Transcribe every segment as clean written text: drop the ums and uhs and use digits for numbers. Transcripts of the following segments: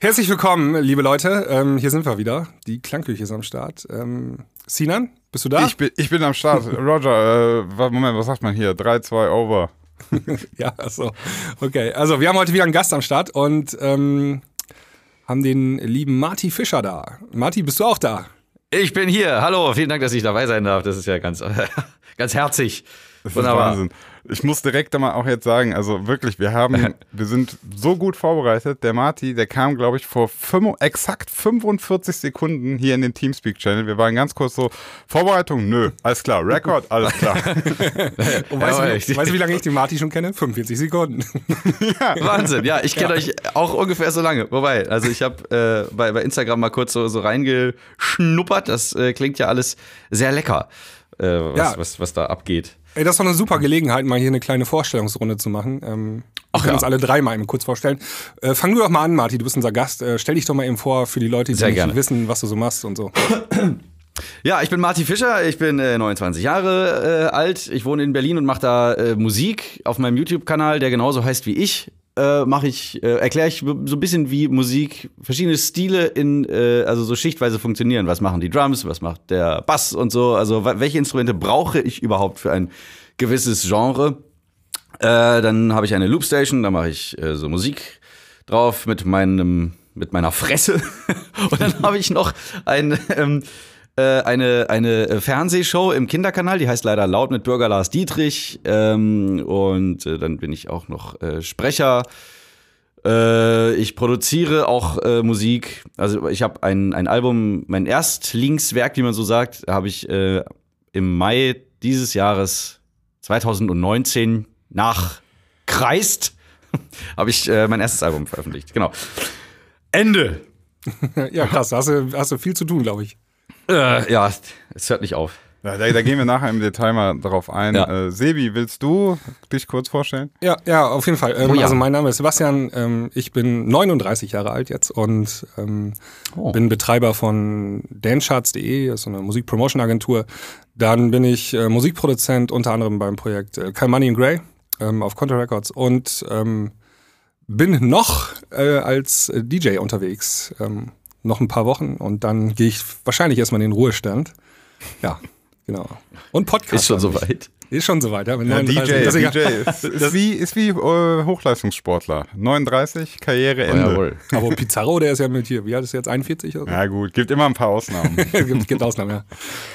Herzlich willkommen, liebe Leute. Hier sind wir wieder. Die Klangküche ist am Start. Sinan, bist du da? Ich bin am Start. Roger, Moment, was sagt man hier? 3-2 over. Ja, achso. Okay, also wir haben heute wieder einen Gast am Start und haben den lieben Marty Fischer da. Marty, bist du auch da? Ich bin hier. Hallo, vielen Dank, dass ich dabei sein darf. Das ist ja ganz herzig. Das ist Wahnsinn. Ich muss direkt mal auch jetzt sagen, also wirklich, wir sind so gut vorbereitet. Der Marty, der kam, glaube ich, vor exakt 45 Sekunden hier in den Teamspeak-Channel. Wir waren ganz kurz so, Vorbereitung, nö, alles klar, Rekord, alles klar. Und weißt du, wie lange ich den Marty schon kenne? 45 Sekunden. Ja. Wahnsinn, ja, ich kenne euch auch ungefähr so lange. Wobei, also ich habe bei Instagram mal kurz so reingeschnuppert. Das klingt ja alles sehr lecker, was da abgeht. Ey, das ist doch eine super Gelegenheit, mal hier eine kleine Vorstellungsrunde zu machen. Wir können uns alle drei mal eben kurz vorstellen. Fang du doch mal an, Marty, du bist unser Gast. Stell dich doch mal eben vor für die Leute, die nicht wissen, was du so machst und so. Ja, ich bin Marty Fischer, ich bin 29 Jahre alt. Ich wohne in Berlin und mache da Musik auf meinem YouTube-Kanal, der genauso heißt wie ich. Erkläre ich so ein bisschen, wie Musik, verschiedene Stile also so schichtweise funktionieren. Was machen die Drums, was macht der Bass und so. Also welche Instrumente brauche ich überhaupt für ein gewisses Genre? Dann habe ich eine Loopstation, da mache ich so Musik drauf mit meiner Fresse. Und dann habe ich noch eine Fernsehshow im Kinderkanal, die heißt leider Laut mit Bürger Lars Dietrich. Und dann bin ich auch noch Sprecher. Ich produziere auch Musik. Also ich habe ein Album, mein Erstlingswerk, wie man so sagt, habe ich im Mai dieses Jahres 2019 nach Kreist habe ich mein erstes Album veröffentlicht. Genau. Ende. Ja, krass, hast du viel zu tun, glaube ich. Ja, es hört nicht auf. Ja, da gehen wir nachher im Detail mal drauf ein. Ja. Sebi, willst du dich kurz vorstellen? Ja, auf jeden Fall. Also mein Name ist Sebastian, ich bin 39 Jahre alt jetzt und bin Betreiber von dancecharts.de, das ist so eine Musikpromotion-Agentur. Dann bin ich Musikproduzent, unter anderem beim Projekt Call Money in Grey auf Contra Records und bin noch als DJ unterwegs. Noch ein paar Wochen und dann gehe ich wahrscheinlich erstmal in den Ruhestand. Ja, genau. Und Podcast. Ist schon soweit. Ist schon soweit, ja. DJ ist wie Hochleistungssportler. 39, Karriereende. Jawohl. Aber Pizarro, der ist ja mit hier, wie alt ist er jetzt, 41 oder so? Ja gut, gibt immer ein paar Ausnahmen. gibt Ausnahmen,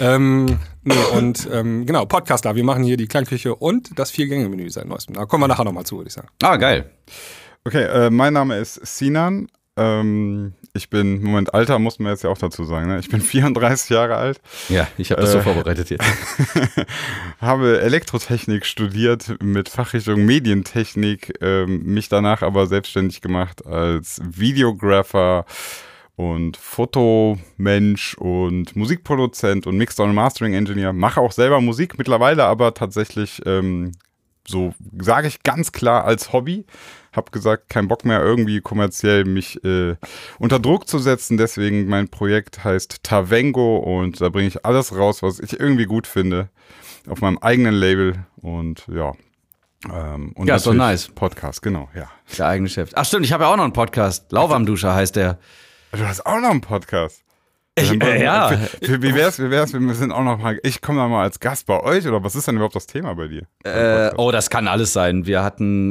ja. Genau, Podcaster. Wir machen hier die Klangküche und das 4-Gänge-Menü seit neuestem. Da kommen wir nachher nochmal zu, würde ich sagen. Ah, geil. Okay, mein Name ist Sinan. Ich bin, Alter muss man jetzt ja auch dazu sagen, ne? Ich bin 34 Jahre alt. Ja, ich habe das so vorbereitet jetzt. Habe Elektrotechnik studiert mit Fachrichtung Medientechnik, mich danach aber selbstständig gemacht als Videographer und Fotomensch und Musikproduzent und Mixer- und Mastering-Engineer. Mache auch selber Musik mittlerweile, aber tatsächlich so sage ich ganz klar als Hobby. Hab gesagt, kein Bock mehr irgendwie kommerziell mich unter Druck zu setzen. Deswegen mein Projekt heißt Tavengo und da bringe ich alles raus, was ich irgendwie gut finde. Auf meinem eigenen Label und ja. Und ja, ist doch nice. Podcast, genau, ja. Der eigene Chef. Ach stimmt, ich habe ja auch noch einen Podcast. Lauwarmduscher heißt der. Du hast auch noch einen Podcast? Ja. Wie wär's, wir sind auch noch mal, ich komme da mal als Gast bei euch oder was ist denn überhaupt das Thema bei dir? Das kann alles sein. Wir hatten,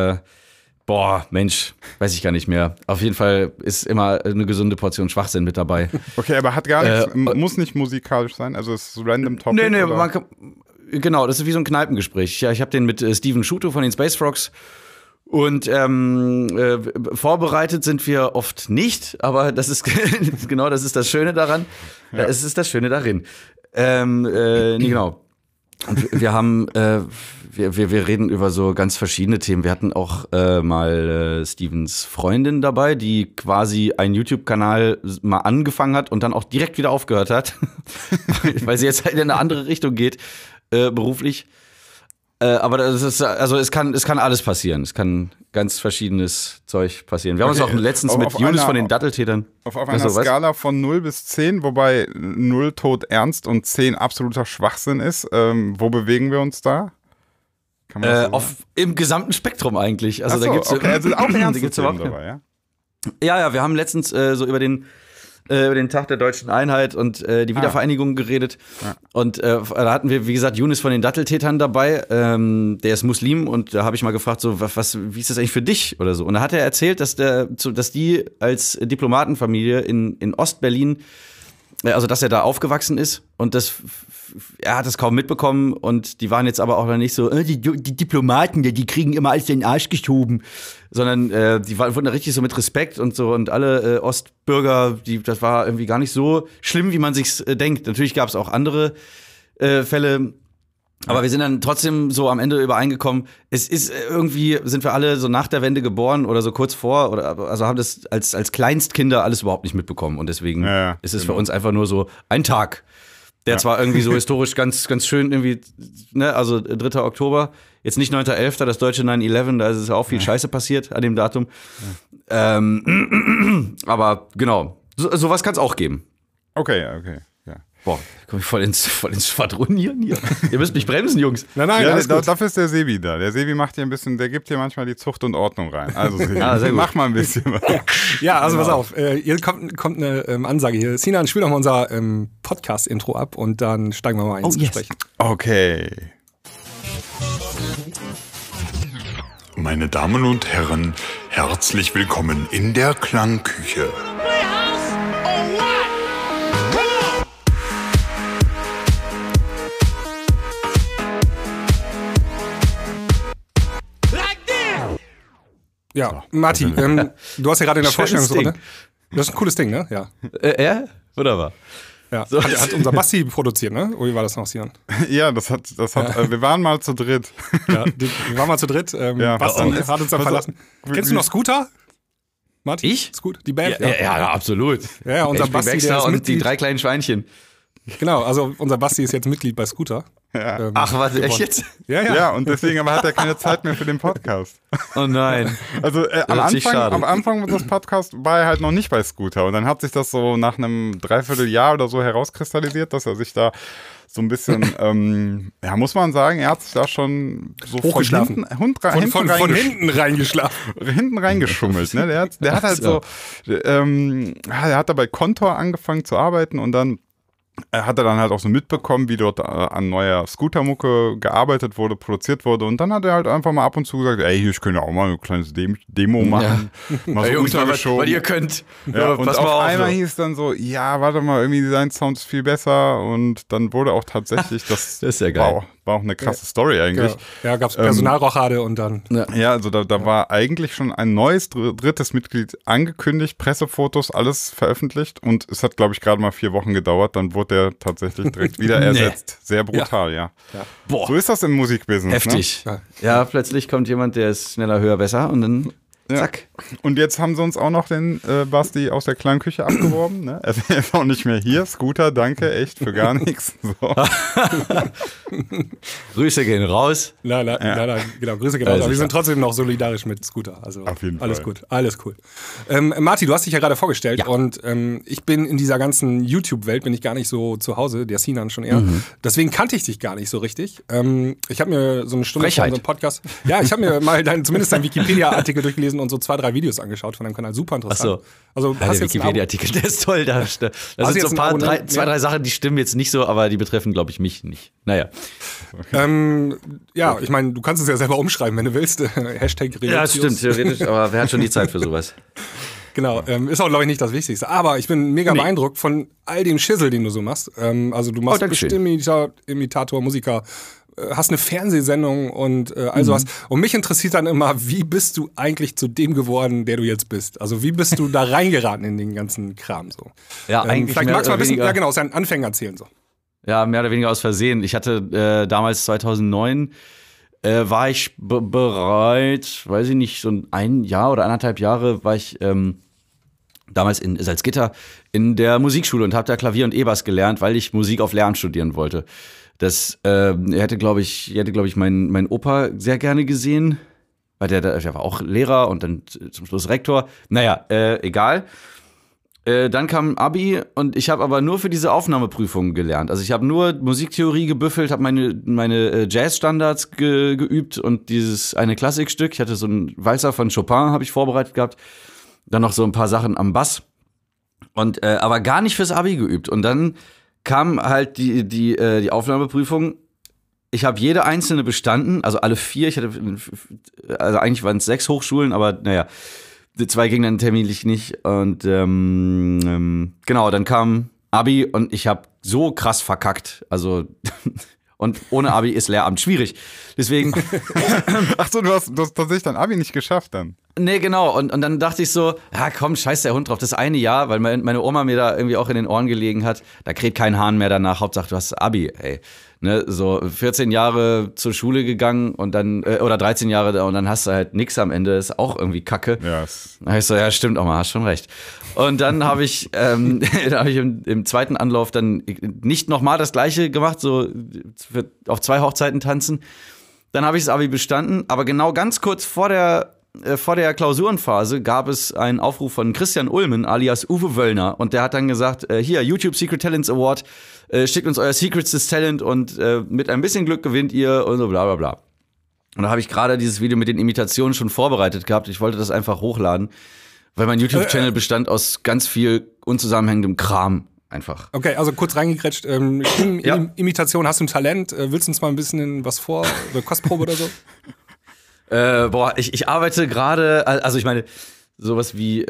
weiß ich gar nicht mehr. Auf jeden Fall ist immer eine gesunde Portion Schwachsinn mit dabei. Okay, aber hat gar nichts, muss nicht musikalisch sein, also es ist random Topic? Nee, genau, das ist wie so ein Kneipengespräch. Ja, ich habe den mit Steven Schuto von den Space Frogs. Und vorbereitet sind wir oft nicht, aber das ist genau, das ist das Schöne daran. Ja. Es ist das Schöne darin. Genau. Und wir haben, wir reden über so ganz verschiedene Themen. Wir hatten auch mal Stevens Freundin dabei, die quasi einen YouTube-Kanal mal angefangen hat und dann auch direkt wieder aufgehört hat, weil sie jetzt halt in eine andere Richtung geht, beruflich. Aber das ist, also es kann alles passieren. Es kann ganz verschiedenes Zeug passieren. Wir haben uns auch letztens mit Julius von den Datteltätern. Auf einer Skala von 0 bis 10, wobei 0 tot ernst und 10 absoluter Schwachsinn ist. Wo bewegen wir uns da? Im gesamten Spektrum eigentlich. Also da gibt's okay, also auch ernste Themen dabei, ja? Ja, wir haben letztens so über den Tag der deutschen Einheit und die Wiedervereinigung geredet. Ja. Und da hatten wir, wie gesagt, Younes von den Datteltätern dabei. Der ist Muslim und da habe ich mal gefragt, so, wie ist das eigentlich für dich oder so? Und da hat er erzählt, dass die als Diplomatenfamilie in Ostberlin, also dass er da aufgewachsen ist und er hat das kaum mitbekommen und die waren jetzt aber auch noch nicht so, die Diplomaten, die kriegen immer alles in den Arsch geschoben, sondern die wurden da richtig so mit Respekt und so und alle Ostbürger, das war irgendwie gar nicht so schlimm, wie man sich's denkt. Natürlich gab es auch andere Fälle, aber wir sind dann trotzdem so am Ende übereingekommen, es ist irgendwie, sind wir alle so nach der Wende geboren oder so kurz vor, also haben das als Kleinstkinder alles überhaupt nicht mitbekommen und deswegen ist es für uns einfach nur so ein Tag. Der zwar irgendwie so historisch ganz, ganz schön irgendwie, ne, also 3. Oktober, jetzt nicht 9.11., das deutsche 9/11, da ist es auch viel Scheiße passiert an dem Datum. Ja. Aber genau, sowas kann es auch geben. Okay. Ja. Boah, komm ich voll ins Schwadronieren hier. Ihr müsst mich bremsen, Jungs. Nein, dafür ist der Sebi da. Der Sebi macht hier ein bisschen, der gibt hier manchmal die Zucht und Ordnung rein. Also Sebi, mach mal ein bisschen was. Ja, also pass auf, hier kommt eine Ansage hier. Sinan, spiel doch mal unser Podcast-Intro ab und dann steigen wir mal ins Gespräch. Okay. Meine Damen und Herren, herzlich willkommen in der Klangküche. Ja, Marti, du hast ja gerade in der Vorstellungsrunde. Das ist ein cooles Ding, ne? Ja. Ja? Wunderbar. Ja. So. Hat unser Basti produziert, ne? Oder wie war das noch, Sinan? Ja, das hat wir waren mal zu dritt. Ja, wir waren mal zu dritt. Basti hat uns dann verlassen. Kennst du noch Scooter? Marti? Ich? Scooter, die Band? Ja, absolut. Ja, unser Basti, der ist und die 3 kleinen Schweinchen. Genau, also unser Basti ist jetzt Mitglied bei Scooter. Ja. Ach, warte, echt jetzt? Ja, und deswegen aber hat er keine Zeit mehr für den Podcast. Oh nein. Also am Anfang des Podcasts war er halt noch nicht bei Scooter und dann hat sich das so nach einem Dreivierteljahr oder so herauskristallisiert, dass er sich da so ein bisschen, muss man sagen, er hat sich da schon so hochgeschlafen. Von hinten reingeschlafen. Hinten reingeschummelt, ne? Der hat halt so, er hat da bei Kontor angefangen zu arbeiten und dann hat er dann halt auch so mitbekommen, wie dort an neuer Scootermucke gearbeitet wurde, produziert wurde und dann hat er halt einfach mal ab und zu gesagt, ey, ich könnte auch mal ein kleines Demo machen. Ja. Mal so Jungs, weil ihr könnt. Ja, und auf einmal hieß dann so, ja, warte mal, irgendwie Design-Sound ist viel besser und dann wurde auch tatsächlich, das ist ja geil. War auch eine krasse Story eigentlich. Ja, gab's Personalrochade und dann. Ja, also da war eigentlich schon ein neues drittes Mitglied angekündigt, Pressefotos, alles veröffentlicht und es hat, glaube ich, gerade mal 4 Wochen gedauert, dann wurde der tatsächlich direkt wieder ersetzt. Sehr brutal, ja. Boah. So ist das im Musikbusiness. Heftig. Ne? Ja, plötzlich kommt jemand, der ist schneller, höher, besser und dann zack. Und jetzt haben sie uns auch noch den Basti aus der Klangküche abgeworben. Ne? Er ist auch nicht mehr hier. Scooter, danke, echt für gar nichts. So. Grüße gehen raus. Nein, genau, Grüße gehen raus. Aber wir sind trotzdem noch solidarisch mit Scooter. Also auf jeden alles Fall. Gut, alles cool. Marti, du hast dich ja gerade vorgestellt und ich bin in dieser ganzen YouTube-Welt bin ich gar nicht so zu Hause, der Sinan schon eher. Deswegen kannte ich dich gar nicht so richtig. Ich habe mir so eine Stunde von so einem Podcast, ich habe mir mal zumindest deinen Wikipedia-Artikel durchgelesen und so 2, 3 Videos angeschaut von deinem Kanal. Super interessant. Ach so. Also, der Wikipedia-Artikel, der ist toll. Da sind so ein paar, 2, 3 Sachen, die stimmen jetzt nicht so, aber die betreffen, glaube ich, mich nicht. Naja. Ich meine, du kannst es ja selber umschreiben, wenn du willst. Hashtag Religios. Ja, stimmt, theoretisch, aber wer hat schon die Zeit für sowas? Genau, ist auch, glaube ich, nicht das Wichtigste. Aber ich bin mega beeindruckt von all dem Schissel, den du so machst. Also du machst Stimmimitator, Musiker, hast eine Fernsehsendung und all sowas. Und mich interessiert dann immer, wie bist du eigentlich zu dem geworden, der du jetzt bist? Also wie bist du da reingeraten in den ganzen Kram so? Ja, eigentlich vielleicht magst du mal ein bisschen, aus deinen Anfängen erzählen so. Ja, mehr oder weniger aus Versehen. Ich hatte damals 2009 war ich bereit, weiß ich nicht, so ein Jahr oder 1,5 Jahre war ich damals in Salzgitter in der Musikschule und habe da Klavier und E-Bass gelernt, weil ich Musik auf Lehramt studieren wollte. Das hätte, glaube ich, mein Opa sehr gerne gesehen, weil der war auch Lehrer und dann zum Schluss Rektor. Naja, egal. Dann kam Abi und ich habe aber nur für diese Aufnahmeprüfungen gelernt. Also ich habe nur Musiktheorie gebüffelt, habe meine Jazzstandards geübt und dieses eine Klassikstück. Ich hatte so einen Walzer von Chopin, habe ich vorbereitet gehabt. dann noch so ein paar Sachen am Bass und aber gar nicht fürs Abi geübt. Und dann kam halt die Aufnahmeprüfung. Ich habe jede einzelne bestanden, also alle 4. Also eigentlich waren es 6 Hochschulen, aber naja, 2 gingen dann terminlich nicht. Und genau, dann kam Abi und ich habe so krass verkackt. Also und ohne Abi ist Lehramt schwierig. Deswegen. Ach so, du hast tatsächlich dein Abi nicht geschafft dann. Nee, genau. Und dann dachte ich so, ja komm, scheiß der Hund drauf. Das eine Jahr, weil meine Oma mir da irgendwie auch in den Ohren gelegen hat, da kräht kein Hahn mehr danach. Hauptsache, du hast Abi, ey. Ne, so 14 Jahre zur Schule gegangen und dann, oder 13 Jahre da und dann hast du halt nix am Ende, ist auch irgendwie Kacke. Ja. Da ich so, ja, stimmt auch mal, hast schon recht. Und dann habe ich, im zweiten Anlauf dann nicht nochmal das Gleiche gemacht, so auf 2 Hochzeiten tanzen. Dann habe ich das Abi bestanden, aber genau ganz kurz vor der Klausurenphase gab es einen Aufruf von Christian Ulmen alias Uwe Wöllner und der hat dann gesagt, hier, YouTube Secret Talents Award, schickt uns euer Secrets Talent und mit ein bisschen Glück gewinnt ihr und so bla bla bla. Und da habe ich gerade dieses Video mit den Imitationen schon vorbereitet gehabt. Ich wollte das einfach hochladen, weil mein YouTube-Channel bestand aus ganz viel unzusammenhängendem Kram. Einfach. Okay, also kurz reingekrätscht. Imitation, hast du ein Talent? Willst du uns mal ein bisschen was vor? Oder Kostprobe oder so? Ich arbeite gerade, also ich meine, sowas wie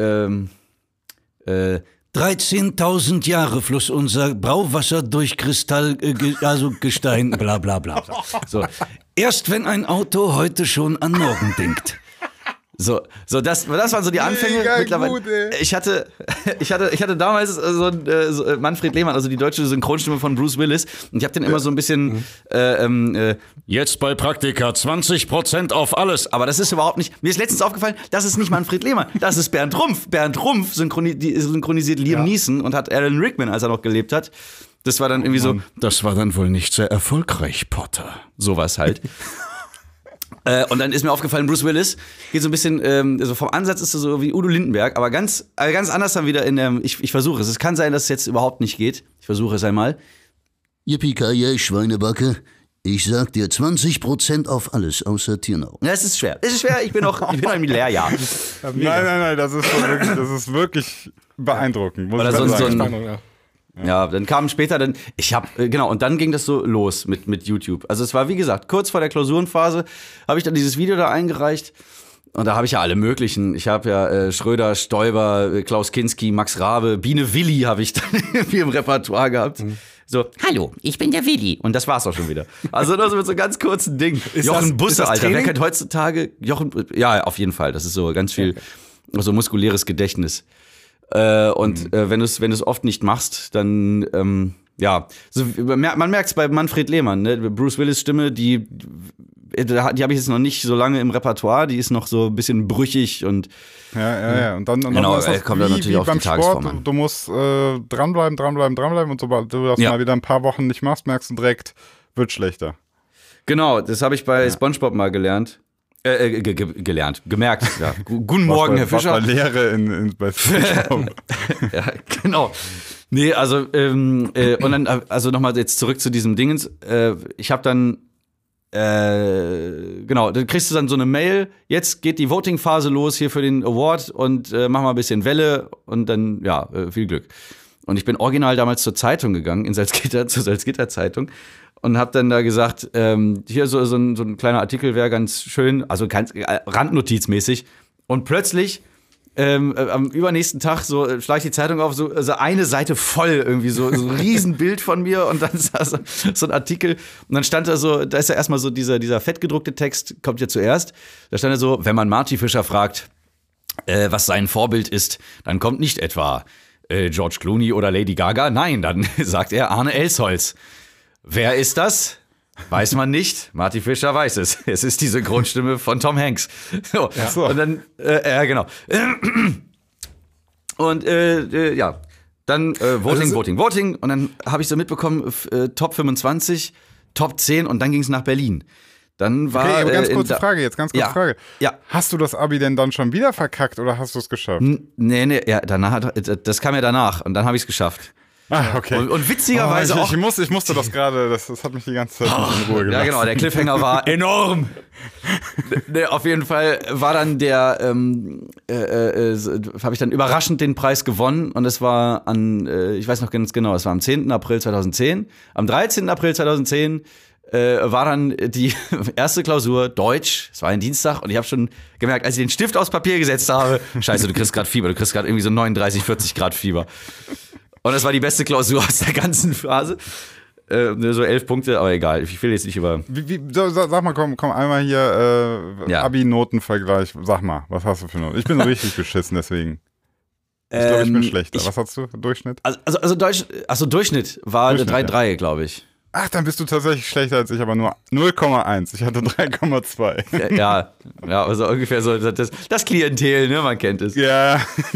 13.000 Jahre floss unser Brauwasser durch Gestein, bla bla bla. So. Erst wenn ein Auto heute schon an morgen denkt. So, das waren so die Anfänge. Mega mittlerweile. Gut, ey. Ich hatte damals so Manfred Lehmann, also die deutsche Synchronstimme von Bruce Willis, und ich habe den immer so ein bisschen jetzt bei Praktika 20% auf alles. Aber das ist überhaupt nicht. Mir ist letztens aufgefallen, das ist nicht Manfred Lehmann, das ist Bernd Rumpf. Bernd Rumpf synchronisiert Liam Neeson und hat Alan Rickman, als er noch gelebt hat. Das war dann irgendwie so. Das war dann wohl nicht sehr erfolgreich, Potter. Sowas halt. Und dann ist mir aufgefallen, Bruce Willis geht so ein bisschen, also vom Ansatz ist er so wie Udo Lindenberg, aber ganz anders dann wieder in der, ich versuche es. Es kann sein, dass es jetzt überhaupt nicht geht. Ich versuche es einmal. Yippie-ki-yay, Schweinebacke. Ich sag dir 20% auf alles, außer Tiernau. Ja, es ist schwer. Ich bin noch im Lehrjahr. Nein, das ist wirklich beeindruckend. Muss Oder ich so sagen. Ja, dann kam später und dann ging das so los mit YouTube. Also es war, wie gesagt, kurz vor der Klausurenphase habe ich dann dieses Video da eingereicht und da habe ich ja alle möglichen. Ich habe ja Schröder, Stoiber, Klaus Kinski, Max Rabe, Biene Willi habe ich dann irgendwie im Repertoire gehabt. So, hallo, ich bin der Willi. Und das war's auch schon wieder. Also nur so mit so ganz kurzen Ding. Jochen Busse, Alter. Wer kennt heutzutage ja, auf jeden Fall. Das ist so ganz viel, so muskuläres Gedächtnis. Wenn du es oft nicht machst, dann so, man merkt es bei Manfred Lehmann, ne? Bruce Willis Stimme, die habe ich jetzt noch nicht so lange im Repertoire, die ist noch so ein bisschen brüchig und Ja. Und dann genau, ist das kommt dann natürlich auf beim die Tagesform Sport, an. du musst dranbleiben und sobald du das mal wieder ein paar Wochen nicht machst, merkst du direkt, wird schlechter. Genau, das habe ich bei SpongeBob mal gelernt. Gemerkt. Ja. Guten Morgen, Herr Fischer. Was war Lehre bei SpongeBob. Ja, genau. Nee, also und dann, also nochmal jetzt zurück zu diesem Dingens. Ich habe dann genau, dann kriegst du dann so eine Mail, jetzt geht die Voting-Phase los hier für den Award und mach mal ein bisschen Welle und dann, viel Glück. Und ich bin original damals zur Zeitung gegangen, in Salzgitter, zur Salzgitter Zeitung und hab dann da gesagt, hier so ein kleiner Artikel wäre ganz schön, also ganz randnotizmäßig. Und plötzlich am übernächsten Tag so schlag ich die Zeitung auf, so eine Seite voll irgendwie, so ein Riesenbild von mir und dann so ein Artikel und dann stand da so, da ist ja erstmal so dieser fettgedruckte Text, kommt ja zuerst, da stand da so, wenn man Marty Fischer fragt, was sein Vorbild ist, dann kommt nicht etwa George Clooney oder Lady Gaga, nein, dann sagt er Arne Elsholz. Wer ist das? Weiß man nicht. Marty Fischer weiß es. Es ist die Synchronstimme von Tom Hanks. So. Ja. Und dann, genau. Und dann Voting. Und dann habe ich so mitbekommen, Top 25, Top 10 und dann ging es nach Berlin. Dann war. Okay, ganz kurze Frage. Frage. Ja. Hast du das Abi denn dann schon wieder verkackt oder hast du es geschafft? Nee, ja, danach, das kam ja danach und dann habe ich es geschafft. Ah, okay. Und witzigerweise auch. Ich musste das gerade, das hat mich die ganze Zeit nicht in Ruhe gelassen. Ja, genau, der Cliffhanger war enorm. Auf jeden Fall war dann habe ich dann überraschend den Preis gewonnen und es war ich weiß noch ganz genau, es war am 10. April 2010. Am 13. April 2010 war dann die erste Klausur Deutsch. Es war ein Dienstag und ich habe schon gemerkt, als ich den Stift aufs Papier gesetzt habe, scheiße, du kriegst gerade Fieber, du kriegst gerade irgendwie so 39, 40 Grad Fieber. Und das war die beste Klausur aus der ganzen Phase. So 11 Punkte, aber egal. Ich will jetzt nicht über. Sag mal, komm einmal hier Abi-Notenvergleich. Sag mal, was hast du für Noten? Ich bin richtig beschissen, deswegen. Ich glaube, ich bin schlechter. Was hast du? Durchschnitt? Also Durchschnitt war 3,3, glaube ich. Ach, dann bist du tatsächlich schlechter als ich, aber nur 0,1. Ich hatte 3,2. Ja, also ungefähr so das Klientel, ne, man kennt es. Ja.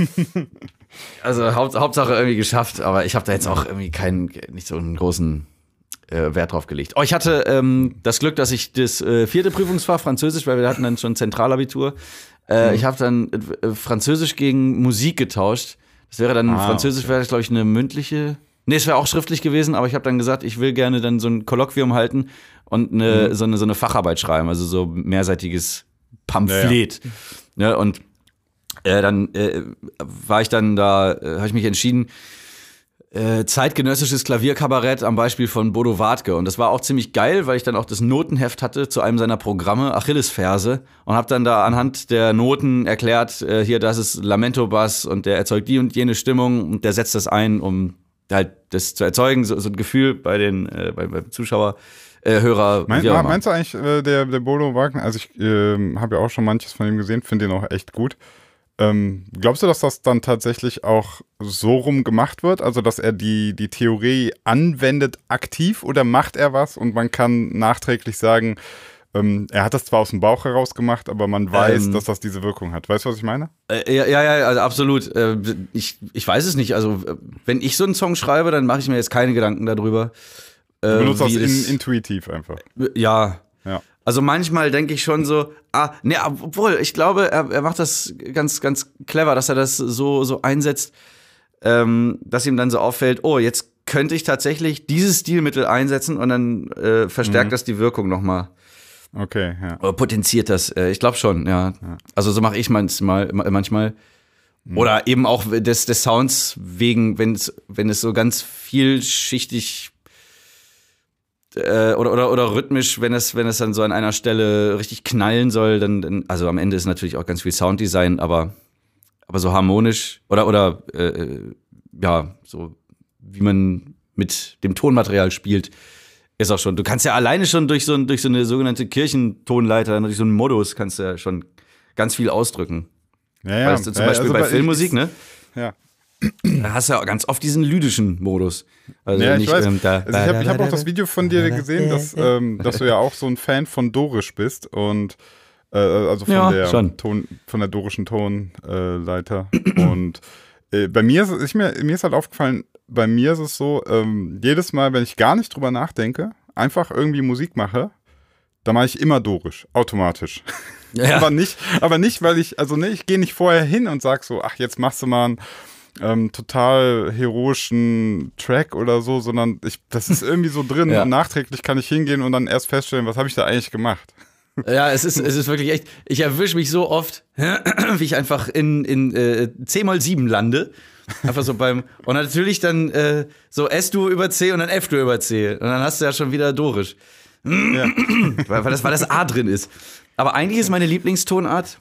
Also Hauptsache irgendwie geschafft, aber ich habe da jetzt auch irgendwie nicht so einen großen Wert drauf gelegt. Oh, ich hatte das Glück, dass ich das 4. Prüfungsfach Französisch, weil wir hatten dann schon Zentralabitur. Ich habe dann Französisch gegen Musik getauscht. Das wäre dann Französisch, wäre das, glaube ich, eine mündliche. Nee, es wäre auch schriftlich gewesen, aber ich habe dann gesagt, ich will gerne dann so ein Kolloquium halten und so eine Facharbeit schreiben, also so mehrseitiges Pamphlet. Ja, und dann war ich dann da, habe ich mich entschieden, zeitgenössisches Klavierkabarett am Beispiel von Bodo Wartke. Und das war auch ziemlich geil, weil ich dann auch das Notenheft hatte zu einem seiner Programme, Achillesferse, und habe dann da anhand der Noten erklärt, hier, das ist Lamento-Bass und der erzeugt die und jene Stimmung und der setzt das ein, um halt das zu erzeugen, so ein Gefühl bei den beim Zuschauer, Hörer. Meinst du eigentlich, der Bodo Wagner, also ich habe ja auch schon manches von ihm gesehen, finde den auch echt gut. Glaubst du, dass das dann tatsächlich auch so rum gemacht wird? Also, dass er die Theorie anwendet aktiv oder macht er was und man kann nachträglich sagen, er hat das zwar aus dem Bauch heraus gemacht, aber man weiß, dass das diese Wirkung hat. Weißt du, was ich meine? Ja, also absolut. Ich weiß es nicht. Also, wenn ich so einen Song schreibe, dann mache ich mir jetzt keine Gedanken darüber. Du benutzt das intuitiv einfach. Ja. Also manchmal denke ich schon so, obwohl, ich glaube, er macht das ganz, ganz clever, dass er das so einsetzt, dass ihm dann so auffällt, oh, jetzt könnte ich tatsächlich dieses Stilmittel einsetzen und dann verstärkt das die Wirkung nochmal. Okay, ja. Oder potenziert das, ich glaube schon, ja. Also so mache ich manchmal. Oder eben auch des Sounds wegen, wenn es so ganz vielschichtig oder rhythmisch, wenn es dann so an einer Stelle richtig knallen soll, dann also am Ende ist natürlich auch ganz viel Sounddesign, aber so harmonisch oder so wie man mit dem Tonmaterial spielt, ist auch schon. Du kannst ja alleine schon durch so eine sogenannte Kirchentonleiter, durch so einen Modus kannst du ja schon ganz viel ausdrücken. Ja. Weißt du, zum Beispiel bei Filmmusik, ne? Ja. Da hast du ja ganz oft diesen lydischen Modus. Also ja, nicht, ich weiß. Ich hab auch das Video von dir gesehen, dass du ja auch so ein Fan von Dorisch bist und also von der dorischen Tonleiter. Und bei mir ist halt aufgefallen, bei mir ist es so, jedes Mal, wenn ich gar nicht drüber nachdenke, einfach irgendwie Musik mache, da mache ich immer Dorisch, automatisch. Ja. aber nicht, weil ich gehe nicht vorher hin und sag so, ach, jetzt machst du mal einen total heroischen Track oder so, sondern das ist irgendwie so drin und nachträglich kann ich hingehen und dann erst feststellen, was habe ich da eigentlich gemacht. Ja, es ist wirklich echt, ich erwische mich so oft, wie ich einfach in C-Moll-7 lande. Einfach so und natürlich dann so S-Dur über C und dann F-Dur über C. Und dann hast du ja schon wieder Dorisch. Ja. weil das A drin ist. Aber eigentlich ist meine Lieblingstonart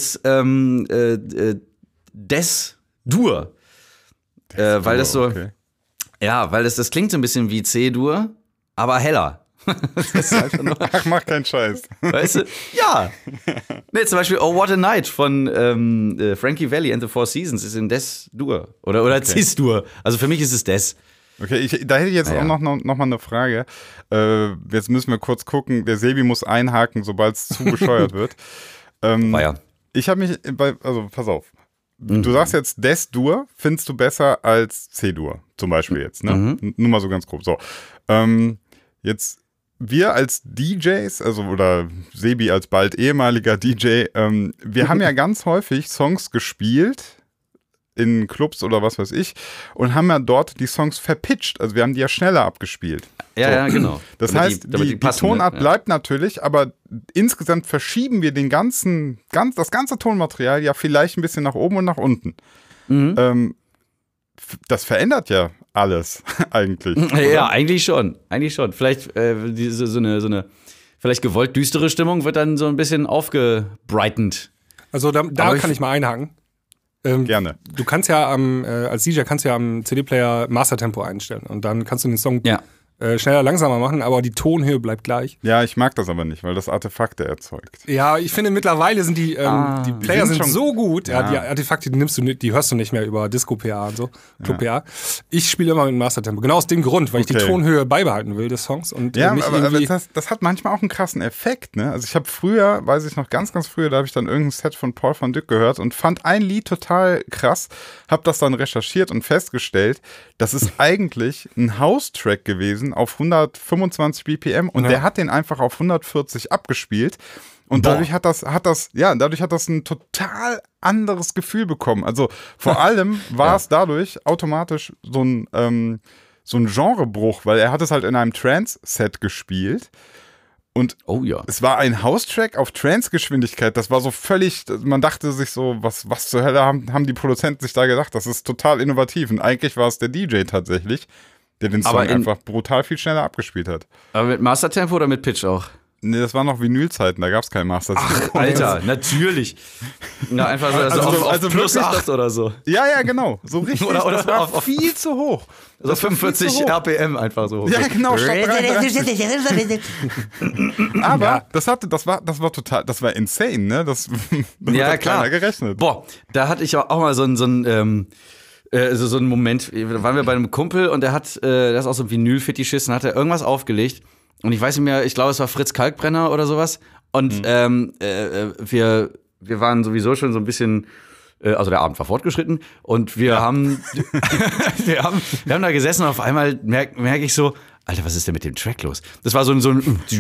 Des-Dur. Weil das so, weil das klingt so ein bisschen wie C-Dur, aber heller. Das ist einfach nur, ach, mach keinen Scheiß. Weißt du? Ja. Nee, zum Beispiel Oh What a Night von Frankie Valli and the Four Seasons ist in Des-Dur. Oder Cis-Dur. Also für mich ist es Des. Okay, da hätte ich jetzt auch noch mal eine Frage. Jetzt müssen wir kurz gucken. Der Sebi muss einhaken, sobald es zu bescheuert wird. Ich habe mich, pass auf. Du sagst jetzt Des-Dur, findest du besser als C-Dur, zum Beispiel jetzt, ne? Nur mal so ganz grob. So, jetzt wir als DJs, oder Sebi als bald ehemaliger DJ, wir haben ja ganz häufig Songs gespielt, in Clubs oder was weiß ich und haben ja dort die Songs verpitcht. Also wir haben die ja schneller abgespielt. Ja, genau. Das heißt, die Tonart bleibt natürlich, aber insgesamt verschieben wir das ganze Tonmaterial ja vielleicht ein bisschen nach oben und nach unten. Das verändert ja alles eigentlich. Ja, eigentlich schon. Vielleicht so eine vielleicht gewollt düstere Stimmung wird dann so ein bisschen aufgebrightend. Also da kann ich mal einhaken. Gerne. Du kannst ja als DJ am CD-Player Mastertempo einstellen und dann kannst du den Song schneller, langsamer machen, aber die Tonhöhe bleibt gleich. Ja, ich mag das aber nicht, weil das Artefakte erzeugt. Ja, ich finde mittlerweile sind die Player sind so gut, die Artefakte, die hörst du nicht mehr über Disco-PA und so, Club-PA. Ich spiele immer mit Mastertempo, genau aus dem Grund, weil ich die Tonhöhe beibehalten will des Songs. Und aber das hat manchmal auch einen krassen Effekt, ne? Also ich habe früher, weiß ich noch ganz, ganz früher, da habe ich dann irgendein Set von Paul van Dyk gehört und fand ein Lied total krass, habe das dann recherchiert und festgestellt, das ist eigentlich ein House-Track gewesen auf 125 BPM und der hat den einfach auf 140 abgespielt und dadurch hat das ein total anderes Gefühl bekommen. Also vor allem war es dadurch automatisch so ein Genrebruch, weil er hat es halt in einem Trance-Set gespielt. Und es war ein House-Track auf Trance-Geschwindigkeit. Das war so völlig, man dachte sich so, was zur Hölle haben die Produzenten sich da gedacht? Das ist total innovativ. Und eigentlich war es der DJ tatsächlich, der den Song einfach brutal viel schneller abgespielt hat. Aber mit Mastertempo oder mit Pitch auch? Nee, das waren noch Vinylzeiten, da gab es kein Mastertempo. Ach, Alter, natürlich. Na, einfach so auf plus 8 oder so. Ja, genau. So richtig, oder das war auf viel zu hoch. Also 45 RPM einfach so hoch. Ja, genau. Aber das war total, das war insane, ne? Das hat keiner gerechnet. Boah, da hatte ich auch mal so einen Moment, da waren wir bei einem Kumpel und der ist auch so ein Vinyl-Fetischist und hat irgendwas aufgelegt. Und ich weiß nicht mehr, ich glaube, es war Fritz Kalkbrenner oder sowas. Und wir waren sowieso schon so ein bisschen, also der Abend war fortgeschritten und wir haben da gesessen und auf einmal merke ich so, Alter, was ist denn mit dem Track los? Das war so ein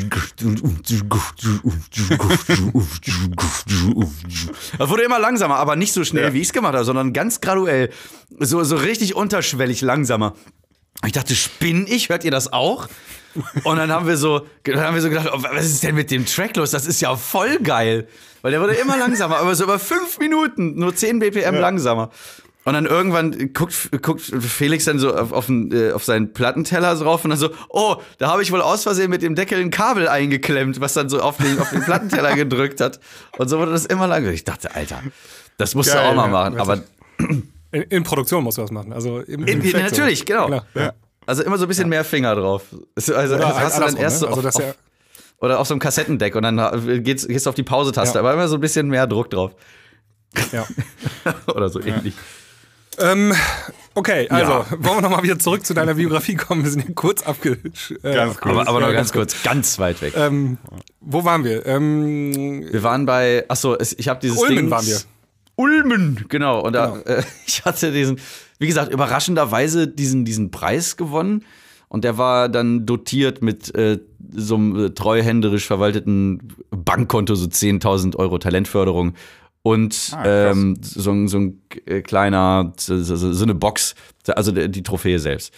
das wurde immer langsamer, aber nicht so schnell, wie ich es gemacht habe, sondern ganz graduell, so richtig unterschwellig langsamer. Ich dachte, spinn ich? Hört ihr das auch? Und dann haben wir so gedacht, oh, was ist denn mit dem Track los? Das ist ja voll geil. Weil der wurde immer langsamer, aber so über 5 Minuten, nur 10 BPM langsamer. Und dann irgendwann guckt Felix dann so auf seinen Plattenteller drauf und dann so, oh, da habe ich wohl aus Versehen mit dem Deckel ein Kabel eingeklemmt, was dann so auf den Plattenteller gedrückt hat. Und so wurde das immer langsamer. Ich dachte, Alter, das musst du auch mal machen. Aber in Produktion musst du das machen. Also natürlich, genau. Ja. Also immer so ein bisschen mehr Finger drauf. Also das hast du dann erst so oder auf so einem Kassettendeck und dann gehst du auf die Pause-Taste, aber immer so ein bisschen mehr Druck drauf. Ja. Oder so ähnlich. Okay, also wollen wir nochmal wieder zurück zu deiner Biografie kommen? Wir sind hier kurz aber noch ganz kurz, ganz weit weg. Wo waren wir? Wir waren bei, ich habe dieses Ulmen waren wir. Ulmen, genau. Und ich hatte wie gesagt, überraschenderweise diesen Preis gewonnen. Und der war dann dotiert mit so einem treuhänderisch verwalteten Bankkonto, so 10.000 Euro Talentförderung. Und so ein kleiner, so eine Box, also die Trophäe selbst.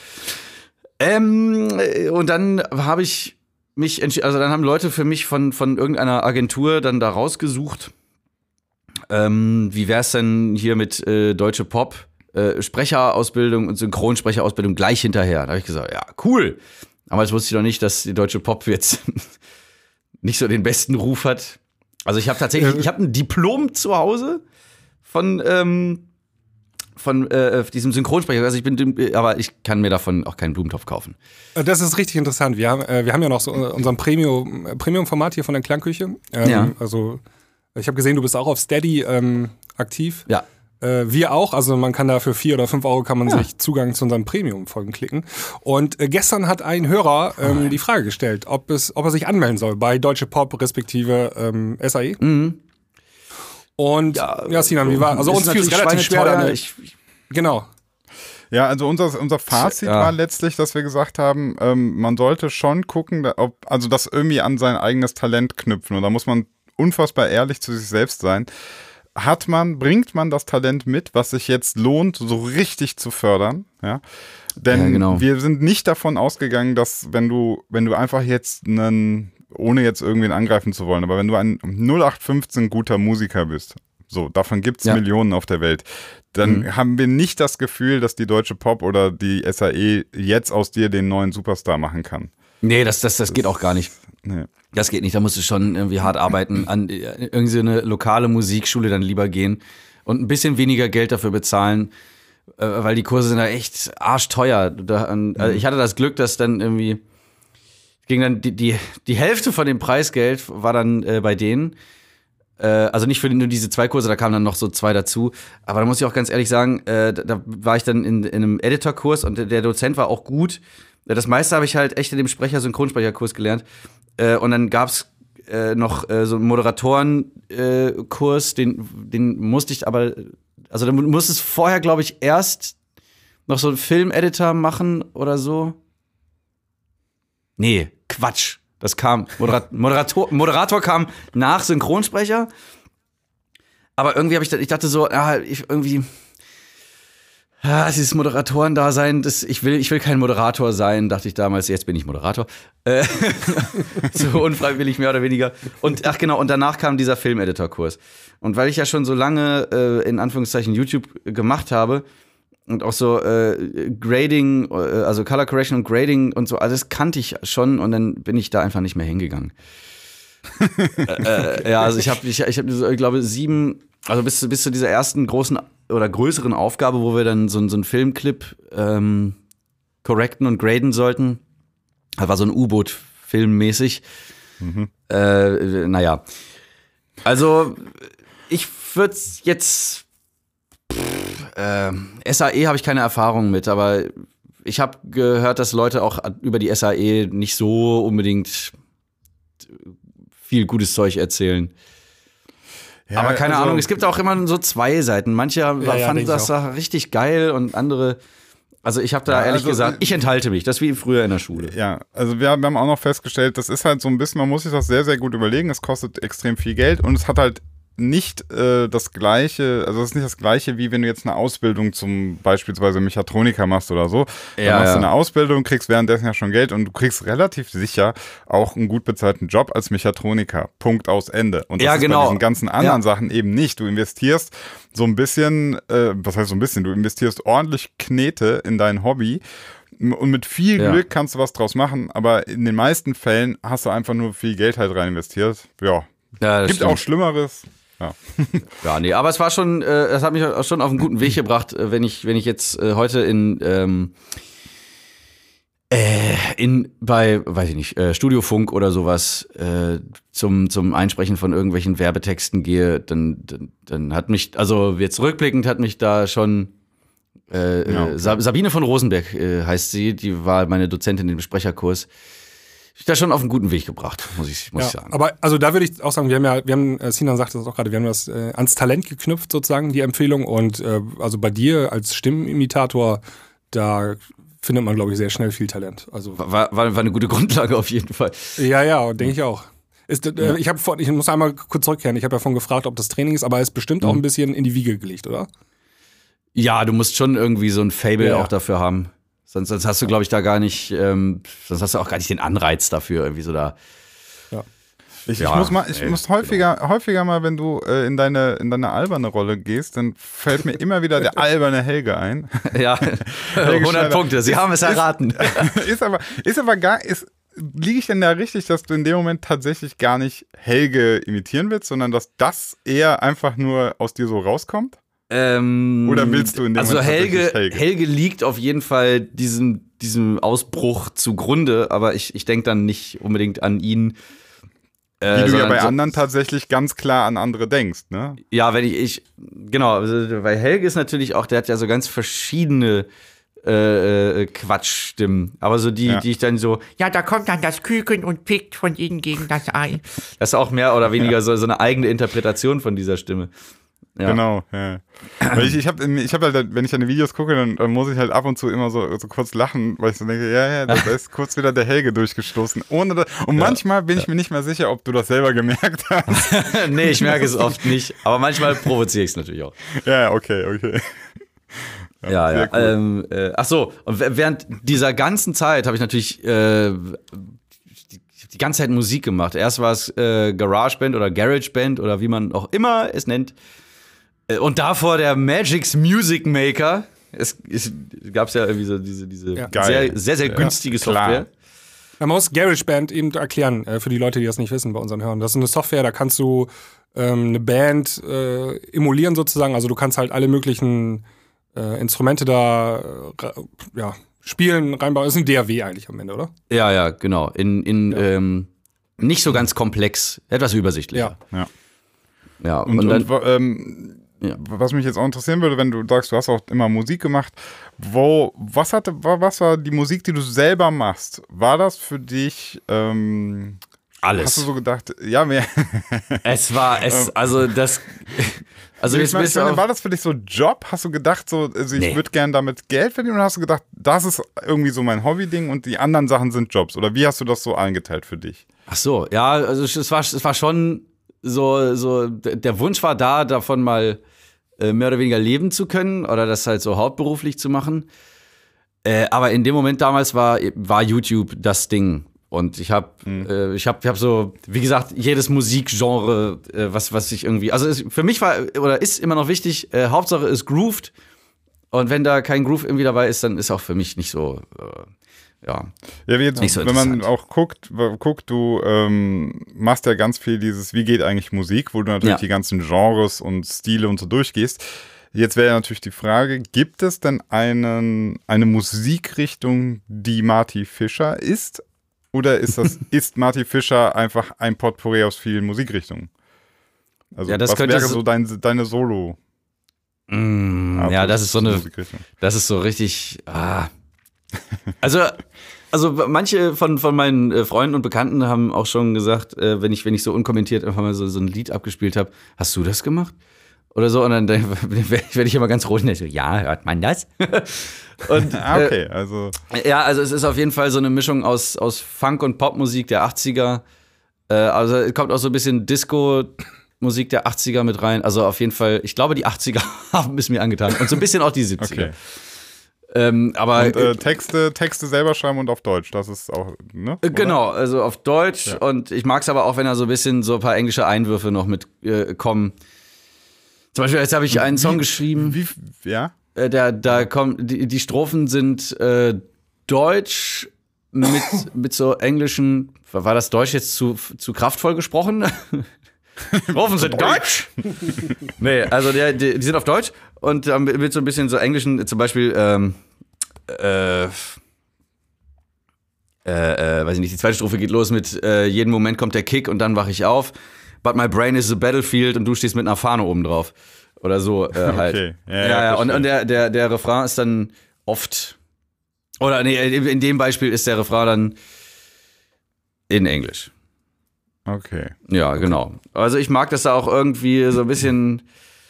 Und dann habe ich mich entschieden, also dann haben Leute für mich von irgendeiner Agentur dann da rausgesucht, wie wär's denn hier mit Deutsche Pop, Sprecherausbildung und Synchronsprecherausbildung gleich hinterher. Da habe ich gesagt, ja, cool. Aber jetzt wusste ich doch nicht, dass die Deutsche Pop jetzt nicht so den besten Ruf hat. Also ich habe ein Diplom zu Hause von diesem Synchronsprecher. Also aber ich kann mir davon auch keinen Blumentopf kaufen. Das ist richtig interessant. Wir haben ja noch so unseren Premium-Format hier von der Klangküche. Also ich habe gesehen, du bist auch auf Steady aktiv. Ja. Wir auch, also man kann da für 4 oder 5 Euro kann man sich Zugang zu unseren Premium-Folgen klicken. Und gestern hat ein Hörer die Frage gestellt, ob er sich anmelden soll bei Deutsche Pop respektive SAE. Mhm. Und Sinan, wie war? Also uns fiel es relativ schwer. Genau. Ja, also unser Fazit war letztlich, dass wir gesagt haben, man sollte schon gucken, also das irgendwie an sein eigenes Talent knüpfen. Und da muss man unfassbar ehrlich zu sich selbst sein. bringt man das Talent mit, was sich jetzt lohnt, so richtig zu fördern, ja? Denn wir sind nicht davon ausgegangen, dass wenn du einfach jetzt ohne jetzt irgendwen angreifen zu wollen, aber wenn du ein 0815 guter Musiker bist, so, davon gibt's Millionen auf der Welt, dann haben wir nicht das Gefühl, dass die Deutsche Pop oder die SAE jetzt aus dir den neuen Superstar machen kann. Nee, das geht auch gar nicht. Nee. Das geht nicht, da musst du schon irgendwie hart arbeiten, an irgendwie eine lokale Musikschule dann lieber gehen und ein bisschen weniger Geld dafür bezahlen, weil die Kurse sind da echt arschteuer. Also ich hatte das Glück, dass dann irgendwie ging dann die Hälfte von dem Preisgeld war dann bei denen. Also nicht für nur diese 2 Kurse, da kamen dann noch so 2 dazu. Aber da muss ich auch ganz ehrlich sagen, da war ich dann in einem Editor-Kurs und der Dozent war auch gut. Das meiste habe ich halt echt in dem Synchronsprecherkurs gelernt. Und dann gab's noch so einen Moderatorenkurs, den musste ich aber, also da musstest vorher, glaube ich, erst noch so einen Film-Editor machen oder so. Nee, Quatsch. Das kam, Moderator kam nach Synchronsprecher. Aber irgendwie ich dachte so, dieses Moderatoren-Dasein, ich will kein Moderator sein, dachte ich damals, jetzt bin ich Moderator. So unfreiwillig mehr oder weniger. Und und danach kam dieser Film-Editor-Kurs. Und weil ich ja schon so lange, in Anführungszeichen, YouTube gemacht habe und auch so Grading, also Color Correction und Grading und so, alles kannte ich schon und dann bin ich da einfach nicht mehr hingegangen. Also ich habe, ich glaube, 7, also bis zu dieser ersten großen oder größeren Aufgabe, wo wir dann so einen Filmclip correcten und graden sollten. Das war so ein U-Boot-Film-mäßig. Naja. Also, ich würde jetzt SAE habe ich keine Erfahrung mit, aber ich habe gehört, dass Leute auch über die SAE nicht so unbedingt viel gutes Zeug erzählen. Ja, aber keine Ahnung, es gibt auch immer so 2 Seiten. Manche fanden das richtig geil und andere, also ich habe da ehrlich gesagt, ich enthalte mich, das ist wie früher in der Schule. Ja, also wir haben auch noch festgestellt, das ist halt so ein bisschen, man muss sich das sehr, sehr gut überlegen, es kostet extrem viel Geld und es hat halt nicht das Gleiche, also es ist nicht das Gleiche, wie wenn du jetzt eine Ausbildung zum beispielsweise Mechatroniker machst oder so. Dann machst du eine Ausbildung, kriegst währenddessen ja schon Geld und du kriegst relativ sicher auch einen gut bezahlten Job als Mechatroniker. Punkt, aus, Ende. Und das ist bei diesen ganzen anderen Sachen eben nicht. Du investierst so ein bisschen, was heißt so ein bisschen, du investierst ordentlich Knete in dein Hobby. Und mit viel Glück kannst du was draus machen, aber in den meisten Fällen hast du einfach nur viel Geld halt rein investiert. Ja, gibt stimmt. Auch Schlimmeres. Ja. Ja, nee, aber es war schon, das hat mich auch schon auf einen guten Weg gebracht, wenn ich jetzt heute bei, weiß ich nicht, Studio Funk oder sowas zum Einsprechen von irgendwelchen Werbetexten gehe, dann hat mich, also jetzt rückblickend hat mich da schon Sabine von Rosenberg heißt sie, die war meine Dozentin im Sprecherkurs. Ich da schon auf einen guten Weg gebracht, muss ich sagen. Aber also da würde ich auch sagen, wir haben Sinan sagte das auch gerade, wir haben das ans Talent geknüpft sozusagen, die Empfehlung. Und also bei dir als Stimmenimitator, da findet man, glaube ich, sehr schnell viel Talent. Also war eine gute Grundlage auf jeden Fall. Ja, denke ich auch. Ich muss einmal kurz zurückkehren, ich habe ja vorhin gefragt, ob das Training ist, aber es ist bestimmt auch ein bisschen in die Wiege gelegt, oder? Ja, du musst schon irgendwie so ein Fable auch dafür haben. Sonst hast du, glaube ich, da gar nicht, sonst hast du auch gar nicht den Anreiz dafür, irgendwie so da. Ja. Ich muss häufiger mal, wenn du in deine alberne Rolle gehst, dann fällt mir immer wieder der alberne Helge ein. Ja, 100 Punkte, Sie haben es erraten. Liege ich denn da richtig, dass du in dem Moment tatsächlich gar nicht Helge imitieren willst, sondern dass das eher einfach nur aus dir so rauskommt? Oder willst du in dem Moment Helge liegt auf jeden Fall diesem Ausbruch zugrunde, aber ich denke dann nicht unbedingt an ihn. Wie du ja bei anderen tatsächlich ganz klar an andere denkst, ne? Ja, genau, also, weil Helge ist natürlich auch, der hat ja so ganz verschiedene Quatschstimmen, aber so die ich dann so, ja, da kommt dann das Küken und pickt von ihnen gegen das Ei. Das ist auch mehr oder weniger so eine eigene Interpretation von dieser Stimme. Ja. Genau, ja. Weil ich habe halt, wenn ich deine Videos gucke, dann muss ich halt ab und zu immer so kurz lachen, weil ich so denke, da ist kurz wieder der Helge durchgestoßen. Und manchmal bin ich mir nicht mehr sicher, ob du das selber gemerkt hast. Nee, ich merke es oft nicht, aber manchmal provoziere ich es natürlich auch. Ja, okay. Ja. Cool. Ach so, und während dieser ganzen Zeit habe ich natürlich die ganze Zeit Musik gemacht. Erst war es GarageBand oder GarageBand oder wie man auch immer es nennt. Und davor der Magix Music Maker. Es gab ja irgendwie so diese sehr günstige Software. Man muss GarageBand eben erklären, für die Leute, die das nicht wissen bei unseren Hörern. Das ist eine Software, da kannst du eine Band emulieren sozusagen. Also du kannst halt alle möglichen Instrumente da spielen, reinbauen. Das ist ein DAW eigentlich am Ende, oder? Ja, genau. Nicht so ganz komplex, etwas übersichtlicher. Ja. Und dann was mich jetzt auch interessieren würde, wenn du sagst, du hast auch immer Musik gemacht, was war die Musik, die du selber machst? War das für dich alles? Hast du so gedacht, ja, mehr? War das für dich so ein Job? Hast du gedacht, ich würde gerne damit Geld verdienen, oder hast du gedacht, das ist irgendwie so mein Hobby-Ding und die anderen Sachen sind Jobs? Oder wie hast du das so eingeteilt für dich? Ach so, ja, also es war schon so der Wunsch war da, davon mal mehr oder weniger leben zu können oder das halt so hauptberuflich zu machen. Aber in dem Moment damals war YouTube das Ding. Und ich hab so, wie gesagt, jedes Musikgenre, was ich irgendwie, also für mich war oder ist immer noch wichtig, Hauptsache es grooved. Und wenn da kein Groove irgendwie dabei ist, dann ist auch für mich nicht so, wie jetzt, nicht so wenn man auch guckt, du machst ja ganz viel wie geht eigentlich Musik, wo du natürlich die ganzen Genres und Stile und so durchgehst. Jetzt wäre ja natürlich die Frage, gibt es denn eine Musikrichtung, die Marty Fischer ist? Oder ist Marty Fischer einfach ein Potpourri aus vielen Musikrichtungen? Also was wäre so deine Solo? Das ist so richtig. Also manche von meinen Freunden und Bekannten haben auch schon gesagt, wenn ich so unkommentiert einfach mal so ein Lied abgespielt habe, hast du das gemacht? Oder so, und dann werde ich immer ganz ruhig und so, ja, hört man das? Und, okay, also. Ja, also es ist auf jeden Fall so eine Mischung aus Funk- und Popmusik der 80er. Also es kommt auch so ein bisschen Disco-Musik der 80er mit rein. Also auf jeden Fall, ich glaube, die 80er haben es mir angetan. Und so ein bisschen auch die 70er. Okay. Aber und Texte selber schreiben und auf Deutsch, das ist auch, ne? Genau, also auf Deutsch. Ja. Und ich mag es aber auch, wenn da so ein bisschen so ein paar englische Einwürfe noch mit kommen. Zum Beispiel, jetzt habe ich einen Song geschrieben. Da kommen, die Strophen sind Deutsch mit so englischen. War das Deutsch jetzt zu kraftvoll gesprochen? Strophen sind Deutsch? Nee, also die sind auf Deutsch und mit so ein bisschen so englischen, zum Beispiel, weiß ich nicht, die zweite Strophe geht los mit jeden Moment kommt der Kick und dann wache ich auf. But my brain is a battlefield und du stehst mit einer Fahne oben drauf. Oder so halt. Okay. Ja. Und der Refrain ist dann oft. Oder nee, in dem Beispiel ist der Refrain dann in Englisch. Okay. Ja, genau. Also ich mag das da auch irgendwie so ein bisschen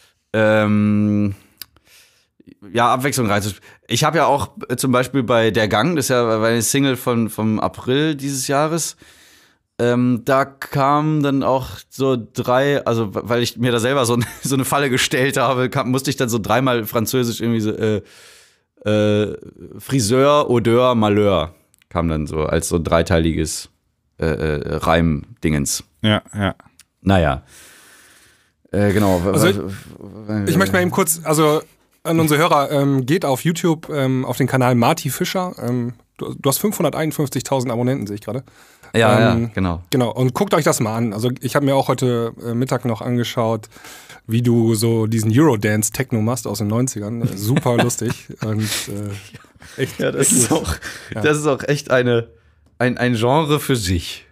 Abwechslung rein. Ich habe ja auch zum Beispiel bei Der Gang, das ist ja eine Single vom April dieses Jahres. Da kamen dann auch so 3, also weil ich mir da selber so eine Falle gestellt habe, musste ich dann so 3-mal Französisch irgendwie so Friseur, Odeur, Malheur kam dann so als so 3-teiliges Reimdingens. Ja. Naja. Genau. Also ich möchte mal eben kurz, also an unsere Hörer, geht auf YouTube auf den Kanal Marty Fischer. Du hast 551.000 Abonnenten, sehe ich gerade. Ja, genau. Genau, und guckt euch das mal an. Also ich habe mir auch heute Mittag noch angeschaut, wie du so diesen Eurodance-Techno machst aus den 90ern. Super lustig und echt. Ja, das ist auch echt ein Genre für sich.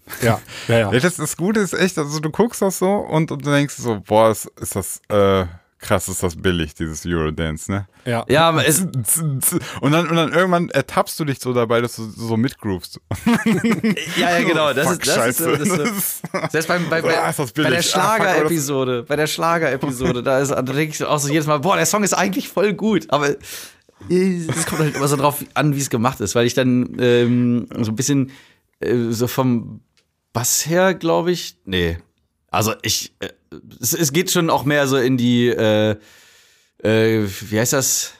Ja. Das Gute ist echt, also du guckst das so und du denkst so, boah, ist das Krass ist das billig, dieses Eurodance, ne? Ja. Ja, und dann irgendwann ertappst du dich so dabei, dass du so mitgroovst. ja, genau. Das Fuck, ist Scheiße. Selbst bei der Schlager-Episode, da denke ich auch so jedes Mal, boah, der Song ist eigentlich voll gut, aber es kommt halt immer so drauf an, wie es gemacht ist, weil ich dann so ein bisschen so vom Bass her, glaube ich, also es geht schon auch mehr so in die, wie heißt das?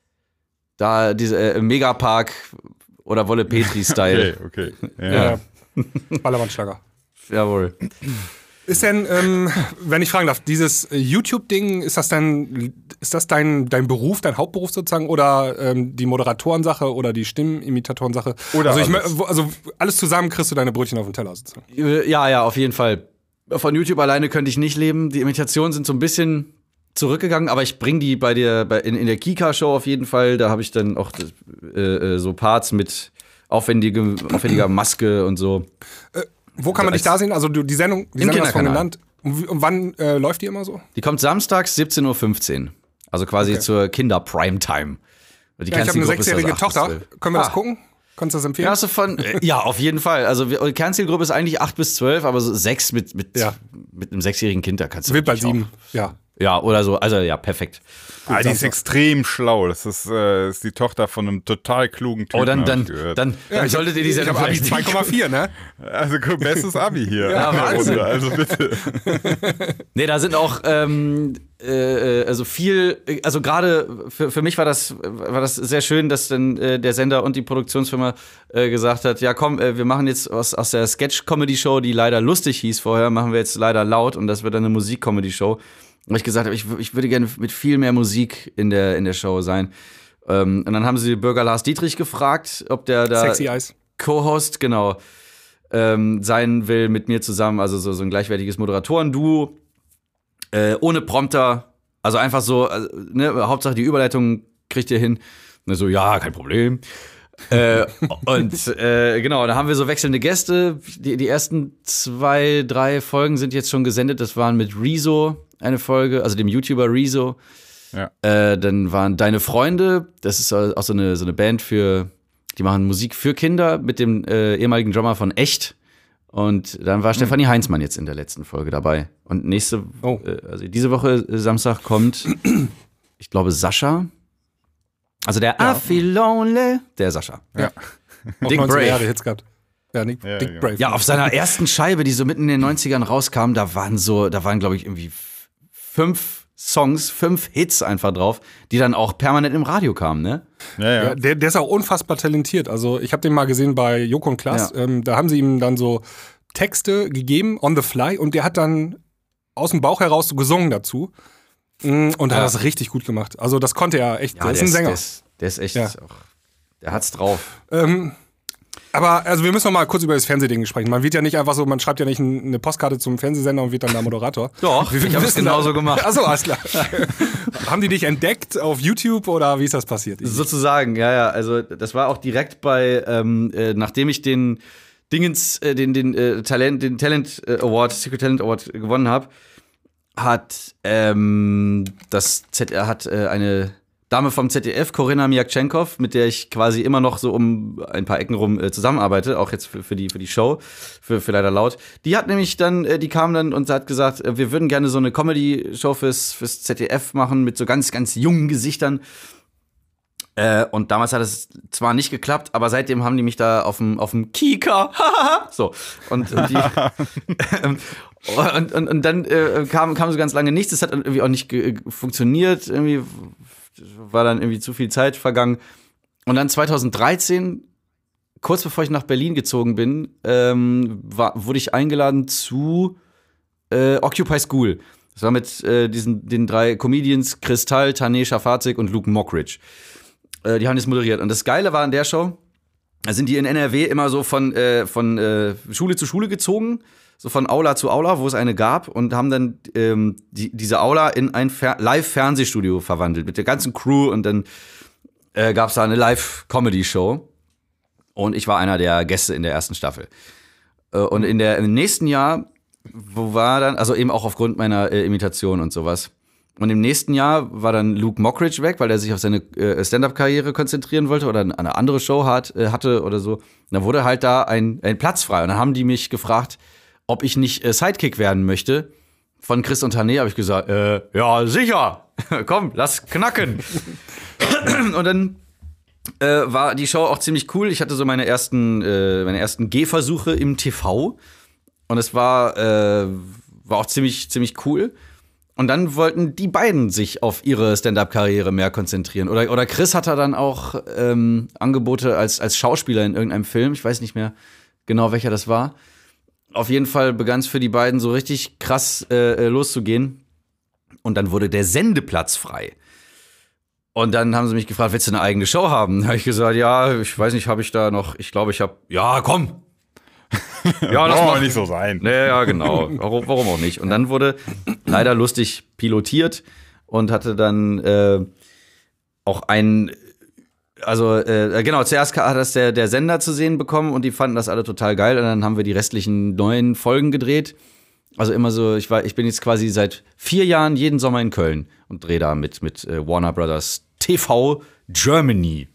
Da, diese Megapark oder Wolle Petri-Style. Okay. Ja. Ballermannschlager. Jawohl. Ist denn, wenn ich fragen darf, dieses YouTube-Ding, ist das dein Beruf, dein Hauptberuf sozusagen, oder die Moderatorensache oder die Stimmimitatorensache? Oder also alles zusammen kriegst du deine Brötchen auf den Teller sozusagen. Ja, auf jeden Fall. Von YouTube alleine könnte ich nicht leben. Die Imitationen sind so ein bisschen zurückgegangen, aber ich bringe die in der Kika-Show auf jeden Fall. Da habe ich dann auch so Parts mit aufwendiger Maske und so. Wo kann man dich da sehen? Also die Sendung hast du von genannt. Und wann läuft die immer so? Die kommt samstags 17:15 Uhr. Also quasi zur Kinder-Primetime. Ich habe eine 6-jährige Tochter. Können wir das gucken? Kannst du das empfehlen? Ja, auf jeden Fall. Also die Kernzielgruppe ist eigentlich 8 bis 12, aber so 6 mit einem 6-jährigen Kind, da kannst du. Wird bald 7, ja. Ja, oder so. Also ja, perfekt. Die ist extrem schlau. Das ist die Tochter von einem total klugen Typen. Oh, dann solltet ihr die Sendung vielleicht 2,4, ne? Also bestes Abi hier. Ja, Wahnsinn. Also bitte. Nee, da sind auch also viel, also gerade für mich war das sehr schön, dass dann der Sender und die Produktionsfirma gesagt hat, ja komm, wir machen jetzt aus der Sketch-Comedy-Show, die leider lustig hieß vorher, machen wir jetzt leider laut und das wird dann eine Musik-Comedy-Show. Und ich gesagt habe, ich würde gerne mit viel mehr Musik in der Show sein. Und dann haben sie Bürger Lars Dietrich gefragt, ob der da Sexy Eyes. Co-Host, genau, sein will mit mir zusammen, also so ein gleichwertiges Moderatoren-Duo, ohne Prompter, also einfach so, Hauptsache die Überleitung kriegt ihr hin. Und so, ja, kein Problem. Und genau, da haben wir so wechselnde Gäste. Die ersten 2, 3 Folgen sind jetzt schon gesendet. Das waren mit Rezo eine Folge, also dem YouTuber Rezo. Ja. Dann waren Deine Freunde, das ist auch so eine Band die machen Musik für Kinder mit dem ehemaligen Drummer von Echt. Und dann war Stefanie Heinzmann jetzt in der letzten Folge dabei. Und also diese Woche Samstag kommt, ich glaube, Sascha. Also der I Feel Lonely, der Sascha. Ja. Dick Brave. Jahre Hits gehabt. Ja, Dick Brave. Ja, auf seiner ersten Scheibe, die so mitten in den 90ern rauskam, da waren glaube ich irgendwie 5 Songs, 5 Hits einfach drauf, die dann auch permanent im Radio kamen, ne? Ja. Der ist auch unfassbar talentiert. Also ich habe den mal gesehen bei Joko und Klaas. Ja. Da haben sie ihm dann so Texte gegeben, on the fly, und der hat dann aus dem Bauch heraus so gesungen dazu. Und hat das richtig gut gemacht. Also das konnte er echt. Ja, der ist ein Sänger. Der ist echt auch, der hat's drauf. Aber also wir müssen noch mal kurz über das Fernsehding sprechen. Man wird ja nicht einfach so, man schreibt ja nicht eine Postkarte zum Fernsehsender und wird dann da Moderator. Doch, ich habe es genauso gemacht. Achso, alles klar. Haben die dich entdeckt auf YouTube oder wie ist das passiert? Sozusagen, ja. Also das war auch direkt bei, nachdem ich den Talent Award, Secret Talent Award gewonnen habe, hat eine Dame vom ZDF, Corinna Miakchenkov, mit der ich quasi immer noch so um ein paar Ecken rum zusammenarbeite, auch jetzt für die Show, für Leider Laut. Die hat nämlich dann, die kam dann und hat gesagt, wir würden gerne so eine Comedy-Show fürs ZDF machen mit so ganz, ganz jungen Gesichtern. Und damals hat es zwar nicht geklappt, aber seitdem haben die mich da auf dem Kika, so. Und dann kam so ganz lange nichts. Das hat irgendwie auch nicht funktioniert. Irgendwie war dann irgendwie zu viel Zeit vergangen. Und dann 2013, kurz bevor ich nach Berlin gezogen bin, wurde ich eingeladen zu Occupy School. Das war mit den 3 Comedians Kristall, Tanesha Fazig und Luke Mockridge. Die haben das moderiert. Und das Geile war an der Show, da sind die in NRW immer so von Schule zu Schule gezogen, so von Aula zu Aula, wo es eine gab, und haben dann diese Aula in ein Live-Fernsehstudio verwandelt mit der ganzen Crew, und dann gab es da eine Live-Comedy-Show, und ich war einer der Gäste in der ersten Staffel. Und im nächsten Jahr, wo war dann, also eben auch aufgrund meiner Imitation und sowas, Und im nächsten Jahr war dann Luke Mockridge weg, weil er sich auf seine Stand-Up-Karriere konzentrieren wollte oder eine andere Show hatte oder so. Und dann wurde halt da ein Platz frei. Und dann haben die mich gefragt, ob ich nicht Sidekick werden möchte von Chris und Tané. Habe ich gesagt, ja, sicher. Komm, lass knacken. Und dann war die Show auch ziemlich cool. Ich hatte so meine ersten Gehversuche im TV. Und es war auch ziemlich cool. Und dann wollten die beiden sich auf ihre Stand-Up-Karriere mehr konzentrieren. Oder Chris hatte dann auch Angebote als Schauspieler in irgendeinem Film. Ich weiß nicht mehr genau, welcher das war. Auf jeden Fall begann es für die beiden so richtig krass loszugehen. Und dann wurde der Sendeplatz frei. Und dann haben sie mich gefragt, willst du eine eigene Show haben? Da habe ich gesagt, ja, ich weiß nicht, habe ich da noch, ich glaube, ich habe, ja, komm. Ja, das muss nicht so sein. Ja, genau. Warum auch nicht? Und dann wurde leider lustig pilotiert und hatte dann auch zuerst hat das der Sender zu sehen bekommen und die fanden das alle total geil. Und dann haben wir die restlichen 9 Folgen gedreht. Also immer so, ich bin jetzt quasi seit 4 Jahren jeden Sommer in Köln und drehe da mit Warner Brothers TV Germany.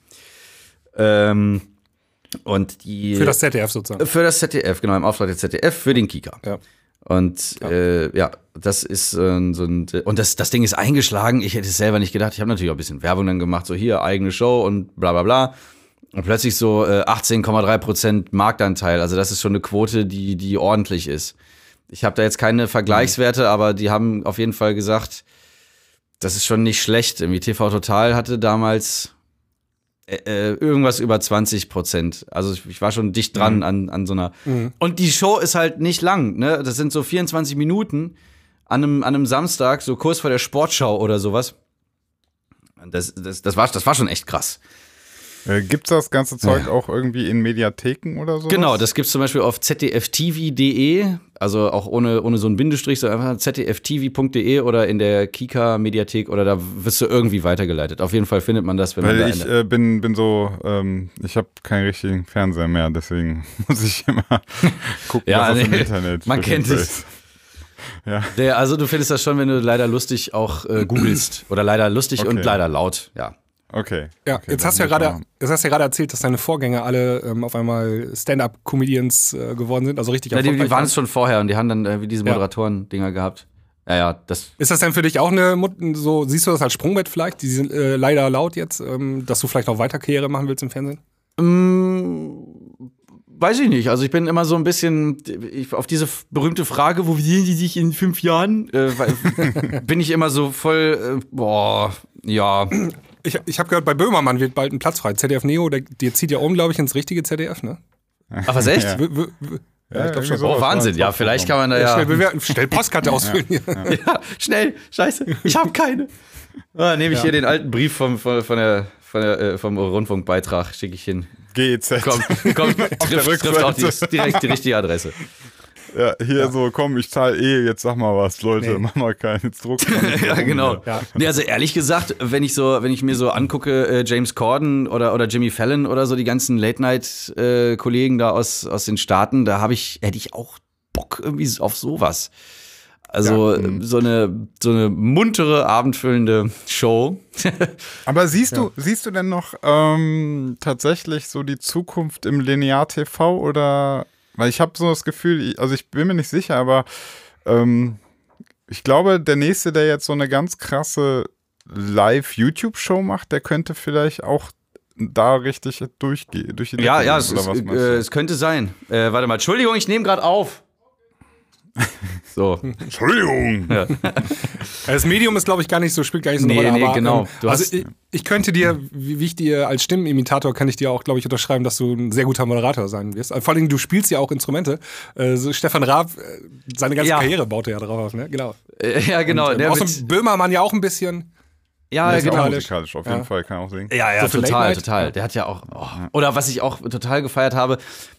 Und für das ZDF sozusagen. Für das ZDF, genau, im Auftrag der ZDF, für den Kika. Ja. Und das ist so ein und das Ding ist eingeschlagen. Ich hätte es selber nicht gedacht. Ich habe natürlich auch ein bisschen Werbung dann gemacht, so hier, eigene Show und bla bla bla. Und plötzlich so 18,3% Marktanteil. Also das ist schon eine Quote, die ordentlich ist. Ich habe da jetzt keine Vergleichswerte, aber die haben auf jeden Fall gesagt, das ist schon nicht schlecht. Irgendwie TV Total hatte damals irgendwas über 20%. Also ich war schon dicht dran an so einer. Und die Show ist halt nicht lang, ne? Das sind so 24 Minuten an einem Samstag, so kurz vor der Sportschau oder sowas. Das war schon echt krass. Gibt's das ganze Zeug auch irgendwie in Mediatheken oder so? Genau, das gibt's zum Beispiel auf zdftv.de, also auch ohne so einen Bindestrich, sondern einfach zdftv.de oder in der Kika-Mediathek oder da wirst du irgendwie weitergeleitet. Auf jeden Fall findet man das, wenn man ich bin so, ich habe keinen richtigen Fernseher mehr, deswegen muss ich immer gucken, was im Internet. Man kennt es. Ja. Also du findest das schon, wenn du leider lustig auch googelst oder leider lustig und leider laut, ja. Okay. Ja, okay, jetzt hast du ja gerade erzählt, dass deine Vorgänger alle auf einmal Stand-up-Comedians geworden sind, also richtig erfolgreich. Die waren es schon vorher und die haben dann wie diese Moderatoren-Dinger gehabt. Ja, das. Ist das denn für dich auch so, siehst du das als Sprungbrett vielleicht, die sind leider laut jetzt, dass du vielleicht noch weiter Karriere machen willst im Fernsehen? Weiß ich nicht. Also ich bin immer so ein bisschen auf diese berühmte Frage, wo sehen die sich in 5 Jahren? Bin ich immer so voll, ja. Ich habe gehört, bei Böhmermann wird bald ein Platz frei. ZDF Neo, der zieht ja unglaublich ins richtige ZDF, ne? Ach, was, echt? Ja, ich glaube schon. Oh, Wahnsinn. Ja, vielleicht kann man da ja. Schnell bewerten, schnell Postkarte ausfüllen. Ja, schnell. Scheiße, ich habe keine. Nehme ich hier den alten Brief vom Rundfunkbeitrag, schicke ich hin. GEZ. Komm, trifft auch direkt die richtige Adresse. Ja, hier so, komm, ich zahle jetzt sag mal was, Leute, mach mal keinen Druck. Ja, genau. Ja. Nee, also ehrlich gesagt, wenn ich mir so angucke, James Corden oder Jimmy Fallon oder so, die ganzen Late-Night-Kollegen da aus den Staaten, da hätte ich auch Bock irgendwie auf sowas. Also so eine muntere, abendfüllende Show. Aber siehst du denn noch tatsächlich so die Zukunft im Linear-TV oder? Weil ich habe so das Gefühl, also ich bin mir nicht sicher, aber ich glaube, der Nächste, der jetzt so eine ganz krasse Live-YouTube-Show macht, der könnte vielleicht auch da richtig durchgehen. Durch die ja, es könnte sein. Warte mal, Entschuldigung, ich nehme gerade auf. So. Entschuldigung. Ja. Das Medium ist, glaube ich, spielt gar nicht so eine Rolle. Nee, genau. Ich könnte dir, wie ich dir als Stimmenimitator, kann ich dir auch, glaube ich, unterschreiben, dass du ein sehr guter Moderator sein wirst. Vor allem, du spielst ja auch Instrumente. So Stefan Raab, seine ganze Karriere baut er ja drauf auf, ne? Genau. Ja, genau. Und, außer Böhmermann ja auch ein bisschen. Ja, genau. Musikalisch auf jeden Fall, kann auch singen. Ja, so total. Der hat ja auch. Oder was ich auch total gefeiert habe,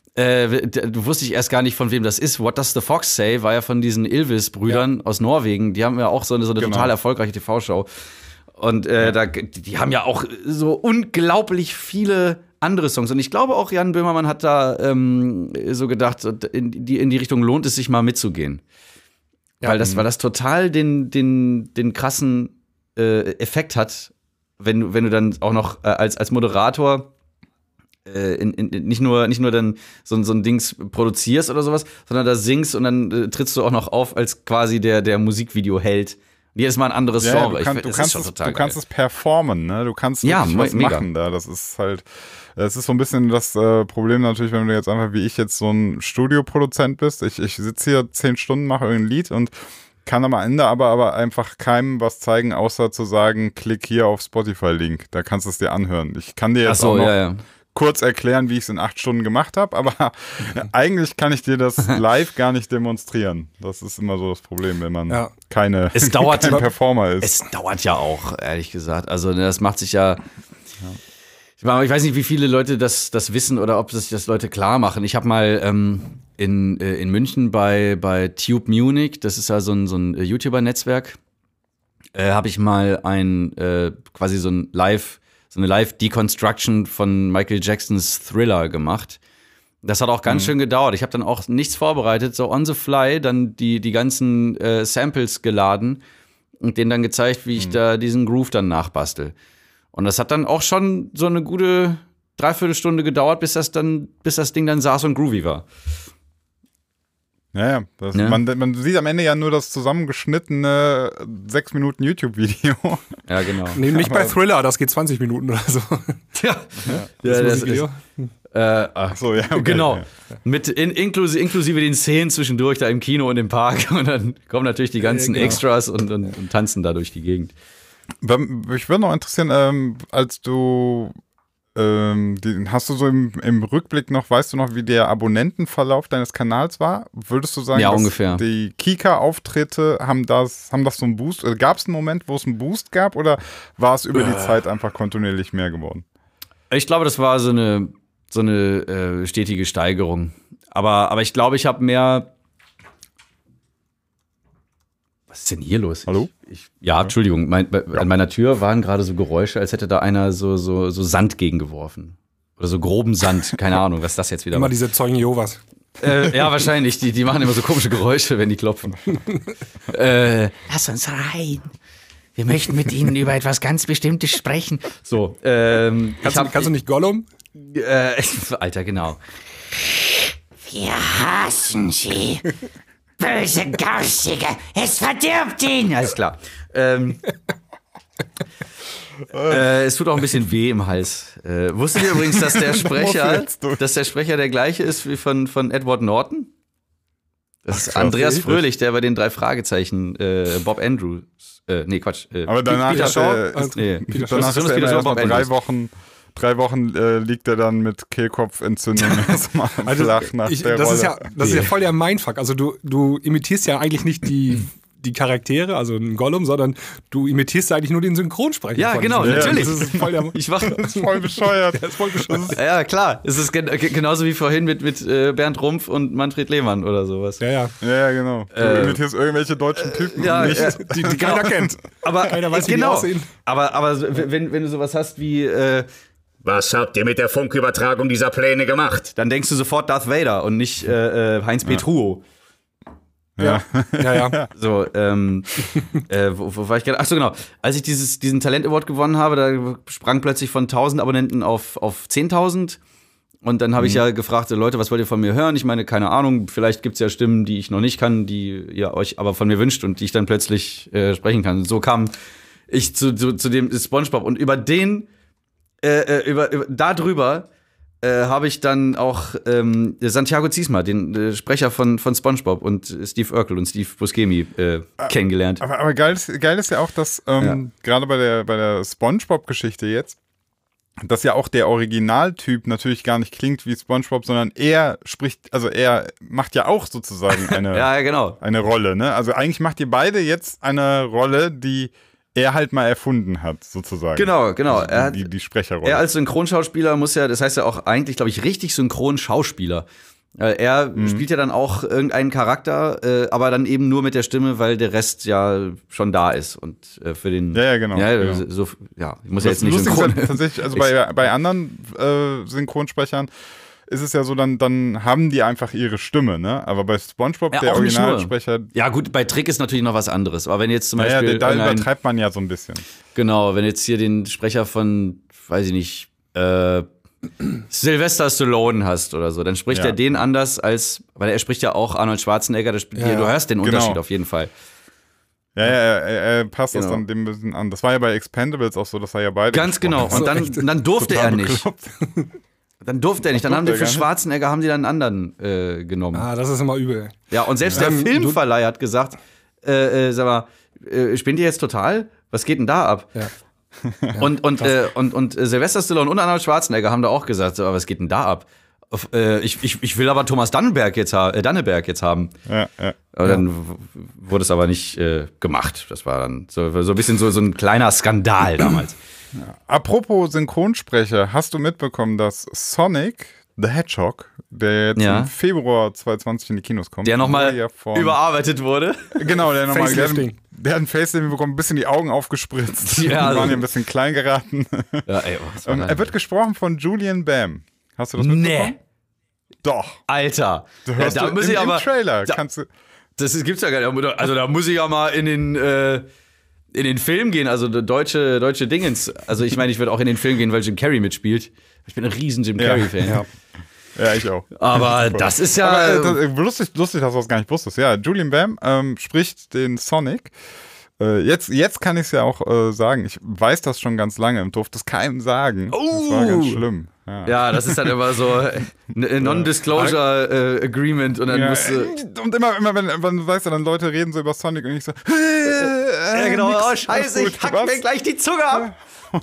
du wusste ich erst gar nicht, von wem das ist. What Does the Fox Say war ja von diesen Ylvis-Brüdern aus Norwegen. Die haben ja auch so eine total erfolgreiche TV-Show. Und die haben ja auch so unglaublich viele andere Songs. Und ich glaube auch, Jan Böhmermann hat da so gedacht, in die Richtung lohnt es sich mal mitzugehen. weil das total den krassen Effekt hat, wenn du dann auch noch als Moderator nicht nur dann so ein Dings produzierst oder sowas, sondern da singst und dann trittst du auch noch auf als quasi der Musikvideo-Held. Jedes Mal ein anderes Genre. Du kannst es performen, ne? Du kannst was machen da. Das ist halt, es ist so ein bisschen das Problem natürlich, wenn du jetzt einfach wie ich jetzt so ein Studioproduzent bist. Ich sitze hier 10 Stunden, mache irgendein Lied und kann am Ende aber einfach keinem was zeigen, außer zu sagen, klick hier auf Spotify-Link. Da kannst du es dir anhören. Ich kann dir jetzt auch noch kurz erklären, wie ich es in 8 Stunden gemacht habe, aber eigentlich kann ich dir das live gar nicht demonstrieren. Das ist immer so das Problem, wenn man kein Performer ist. Es dauert ja auch, ehrlich gesagt. Also das macht sich ja. Ich weiß nicht, wie viele Leute das wissen oder ob sich das Leute klar machen. Ich habe mal in München bei Tube Munich, das ist ja so ein YouTuber-Netzwerk, habe ich mal quasi so eine Live-Deconstruction von Michael Jacksons Thriller gemacht. Das hat auch ganz schön gedauert. Ich habe dann auch nichts vorbereitet, so on the fly, dann die ganzen Samples geladen und denen dann gezeigt, wie ich da diesen Groove dann nachbastel. Und das hat dann auch schon so eine gute Dreiviertelstunde gedauert, bis das Ding dann saß und groovy war. Ja. Man sieht am Ende ja nur das zusammengeschnittene 6 Minuten YouTube-Video. Ja, genau. Nee, nicht bei Thriller, das geht 20 Minuten oder so. Das Video. Ach so, ja. Okay. Genau. Ja. Mit inklusive den Szenen zwischendurch da im Kino und im Park. Und dann kommen natürlich die ganzen Extras und tanzen da durch die Gegend. Mich würde noch interessieren, als du hast du so im Rückblick noch, weißt du noch, wie der Abonnentenverlauf deines Kanals war? Würdest du sagen, dass ungefähr die Kika-Auftritte haben das so einen Boost? Gab es einen Moment, wo es einen Boost gab oder war es über die Zeit einfach kontinuierlich mehr geworden? Ich glaube, das war so eine stetige Steigerung. Aber ich glaube, ich habe mehr. Was ist denn hier los? Hallo? Entschuldigung. An meiner Tür waren gerade so Geräusche, als hätte da einer so Sand gegengeworfen. Oder so groben Sand. Keine Ahnung, was das jetzt wieder war. Immer diese Zeugen Jehovas. Ja, wahrscheinlich. Die machen immer so komische Geräusche, wenn die klopfen. Lass uns rein. Wir möchten mit Ihnen über etwas ganz Bestimmtes sprechen. So. Kannst du nicht Gollum? Alter, genau. Wir hassen Sie. Böse Garstige, es verdirbt ihn! Alles klar. Es tut auch ein bisschen weh im Hals. Wusstet ihr übrigens, dass der Sprecher der gleiche ist wie von Edward Norton? Das ist Andreas Fröhlich, der bei den 3 Fragezeichen, Bob Andrews. Quatsch. Aber danach Peter Shaw. Danach ist er erst mal 3 Wochen liegt er dann mit Kehlkopfentzündung erstmal flach nach der Rolle. Das ist ja voll der Mindfuck. Also du imitierst ja eigentlich nicht die Charaktere, also einen Gollum, sondern du imitierst ja eigentlich nur den Synchronsprecher. Ja, genau, natürlich. Das ist voll das ist voll bescheuert. Das ist voll bescheuert. Ja, klar. Es ist genauso wie vorhin mit Bernd Rumpf und Manfred Lehmann oder sowas. Ja, genau. Du imitierst irgendwelche deutschen Typen, die keiner kennt. Aber keiner weiß, wie die aussehen. Aber wenn du sowas hast wie was habt ihr mit der Funkübertragung dieser Pläne gemacht? Dann denkst du sofort Darth Vader und nicht Heinz Petruo. Ja. So, wo war ich gerade? Achso, genau. Als ich diesen Talent Award gewonnen habe, da sprang plötzlich von 1000 Abonnenten auf 10.000. Und dann habe ich ja gefragt, Leute, was wollt ihr von mir hören? Ich meine, keine Ahnung, vielleicht gibt's ja Stimmen, die ich noch nicht kann, die ihr euch aber von mir wünscht und die ich dann plötzlich sprechen kann. So kam ich zu dem SpongeBob und über den darüber habe ich dann auch Santiago Ziesmer, den Sprecher von SpongeBob und Steve Urkel und Steve Buscemi kennengelernt. Aber geil ist ja auch, dass gerade bei der SpongeBob-Geschichte jetzt, dass ja auch der Originaltyp natürlich gar nicht klingt wie SpongeBob, sondern er macht ja auch sozusagen eine Rolle, ne? Also eigentlich macht ihr beide jetzt eine Rolle, die er halt mal erfunden hat, sozusagen. Genau. Also die Sprecherrolle. Er als Synchronschauspieler muss ja, das heißt ja auch eigentlich, glaube ich, richtig Synchronschauspieler. Er spielt ja dann auch irgendeinen Charakter, aber dann eben nur mit der Stimme, weil der Rest ja schon da ist. Und für den. Ja, genau. Ich muss ja jetzt nicht synchron. Tatsächlich, also bei anderen Synchronsprechern ist es ja so, dann haben die einfach ihre Stimme, ne? Aber bei SpongeBob, der Originalsprecher. Ja, gut, bei Trick ist natürlich noch was anderes. Aber wenn jetzt zum Beispiel. Da übertreibt man ja so ein bisschen. Genau, wenn jetzt hier den Sprecher von, weiß ich nicht, Sylvester Stallone hast oder so, dann spricht er den anders als, weil er spricht ja auch Arnold Schwarzenegger, du hörst den Unterschied auf jeden Fall. Ja, er passt das dann dem ein bisschen an. Das war ja bei Expendables auch so, dass er ja beide. Ganz genau. Und dann durfte er nicht. Dann durfte er nicht. Dann haben die für Schwarzenegger dann einen anderen genommen. Ah, das ist immer übel. Ja, und selbst der Filmverleih hat gesagt, sag mal, spinnt ihr jetzt total? Was geht denn da ab? Ja. Und Sylvester Stallone und Arnold Schwarzenegger haben da auch gesagt, so, was geht denn da ab? Ich will aber Thomas Danneberg jetzt haben. Ja. Aber dann wurde es aber nicht gemacht. Das war dann so ein bisschen so ein kleiner Skandal damals. Ja. Apropos Synchronsprecher, hast du mitbekommen, dass Sonic the Hedgehog, der jetzt im Februar 2020 in die Kinos kommt, der nochmal überarbeitet wurde? Genau, der nochmal der hat ein Facelift bekommen, ein bisschen die Augen aufgespritzt. Ja, die waren hier ein bisschen klein geraten. Ja, ey, er wird gesprochen von Julian Bam. Hast du das mitbekommen? Nee. Doch. Alter. Du hörst da muss ich aber im Trailer. Das gibt's ja gar nicht. Also da muss ich ja mal in den Film gehen, also deutsche Dingens. Also ich meine, ich würde auch in den Film gehen, weil Jim Carrey mitspielt. Ich bin ein riesen Jim Carrey-Fan. Ja, ich auch. Aber das ist ja... lustig, dass du das gar nicht wusstest. Ja, Julian Bam spricht den Sonic. Jetzt kann ich es ja auch sagen. Ich weiß das schon ganz lange und durfte es keinem sagen. Das war ganz schlimm. Ja, das ist dann immer so ein Non-Disclosure Agreement und dann musst du... Und immer wenn du weißt, dann Leute reden so über Sonic und ich so... ja, genau. Oh, scheiße, ich hack mir gleich die Zunge ab.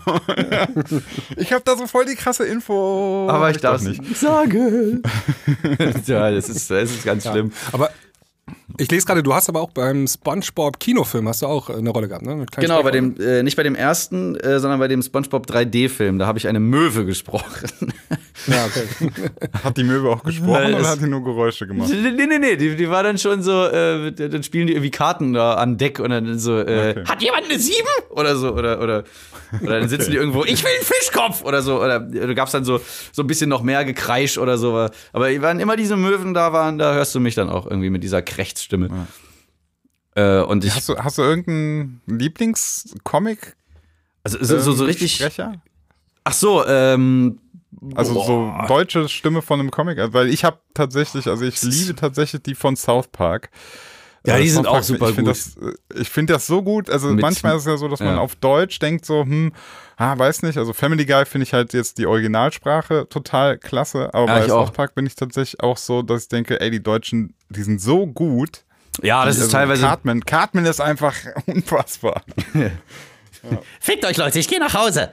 Ich hab da so voll die krasse Info. Aber ich darf es nicht sagen. Ja, das ist ganz schlimm. Aber ich lese gerade, du hast aber auch beim SpongeBob-Kinofilm hast du auch eine Rolle gehabt, ne? Genau, bei dem, nicht bei dem ersten, sondern bei dem SpongeBob 3D-Film. Da habe ich eine Möwe gesprochen. Ja, okay. Hat die Möwe auch gesprochen oder hat die nur Geräusche gemacht? Nee, die war dann schon so, dann spielen die irgendwie Karten da an Deck und dann so, hat jemand eine 7? Oder so, oder dann sitzen die irgendwo, ich will einen Fischkopf oder so. Oder du gab's dann so ein bisschen noch mehr Gekreisch oder so. Aber wann immer diese Möwen da waren, da hörst du mich dann auch irgendwie mit dieser Krächzstimme. Ja. Und hast du irgendeinen Lieblingscomic? Also so richtig. Sprecher? Ach so, also so deutsche Stimme von einem Comic, weil ich habe tatsächlich, also ich liebe tatsächlich die von South Park. Ja, die sind auch super gut. Ich finde das so gut, also manchmal ist es ja so, dass man auf Deutsch denkt so, weiß nicht, also Family Guy finde ich halt jetzt die Originalsprache total klasse, aber bei South Park bin ich tatsächlich auch so, dass ich denke, ey, die Deutschen, die sind so gut. Ja, das ist teilweise... Cartman ist einfach unfassbar. Ja. Fickt euch, Leute, ich gehe nach Hause.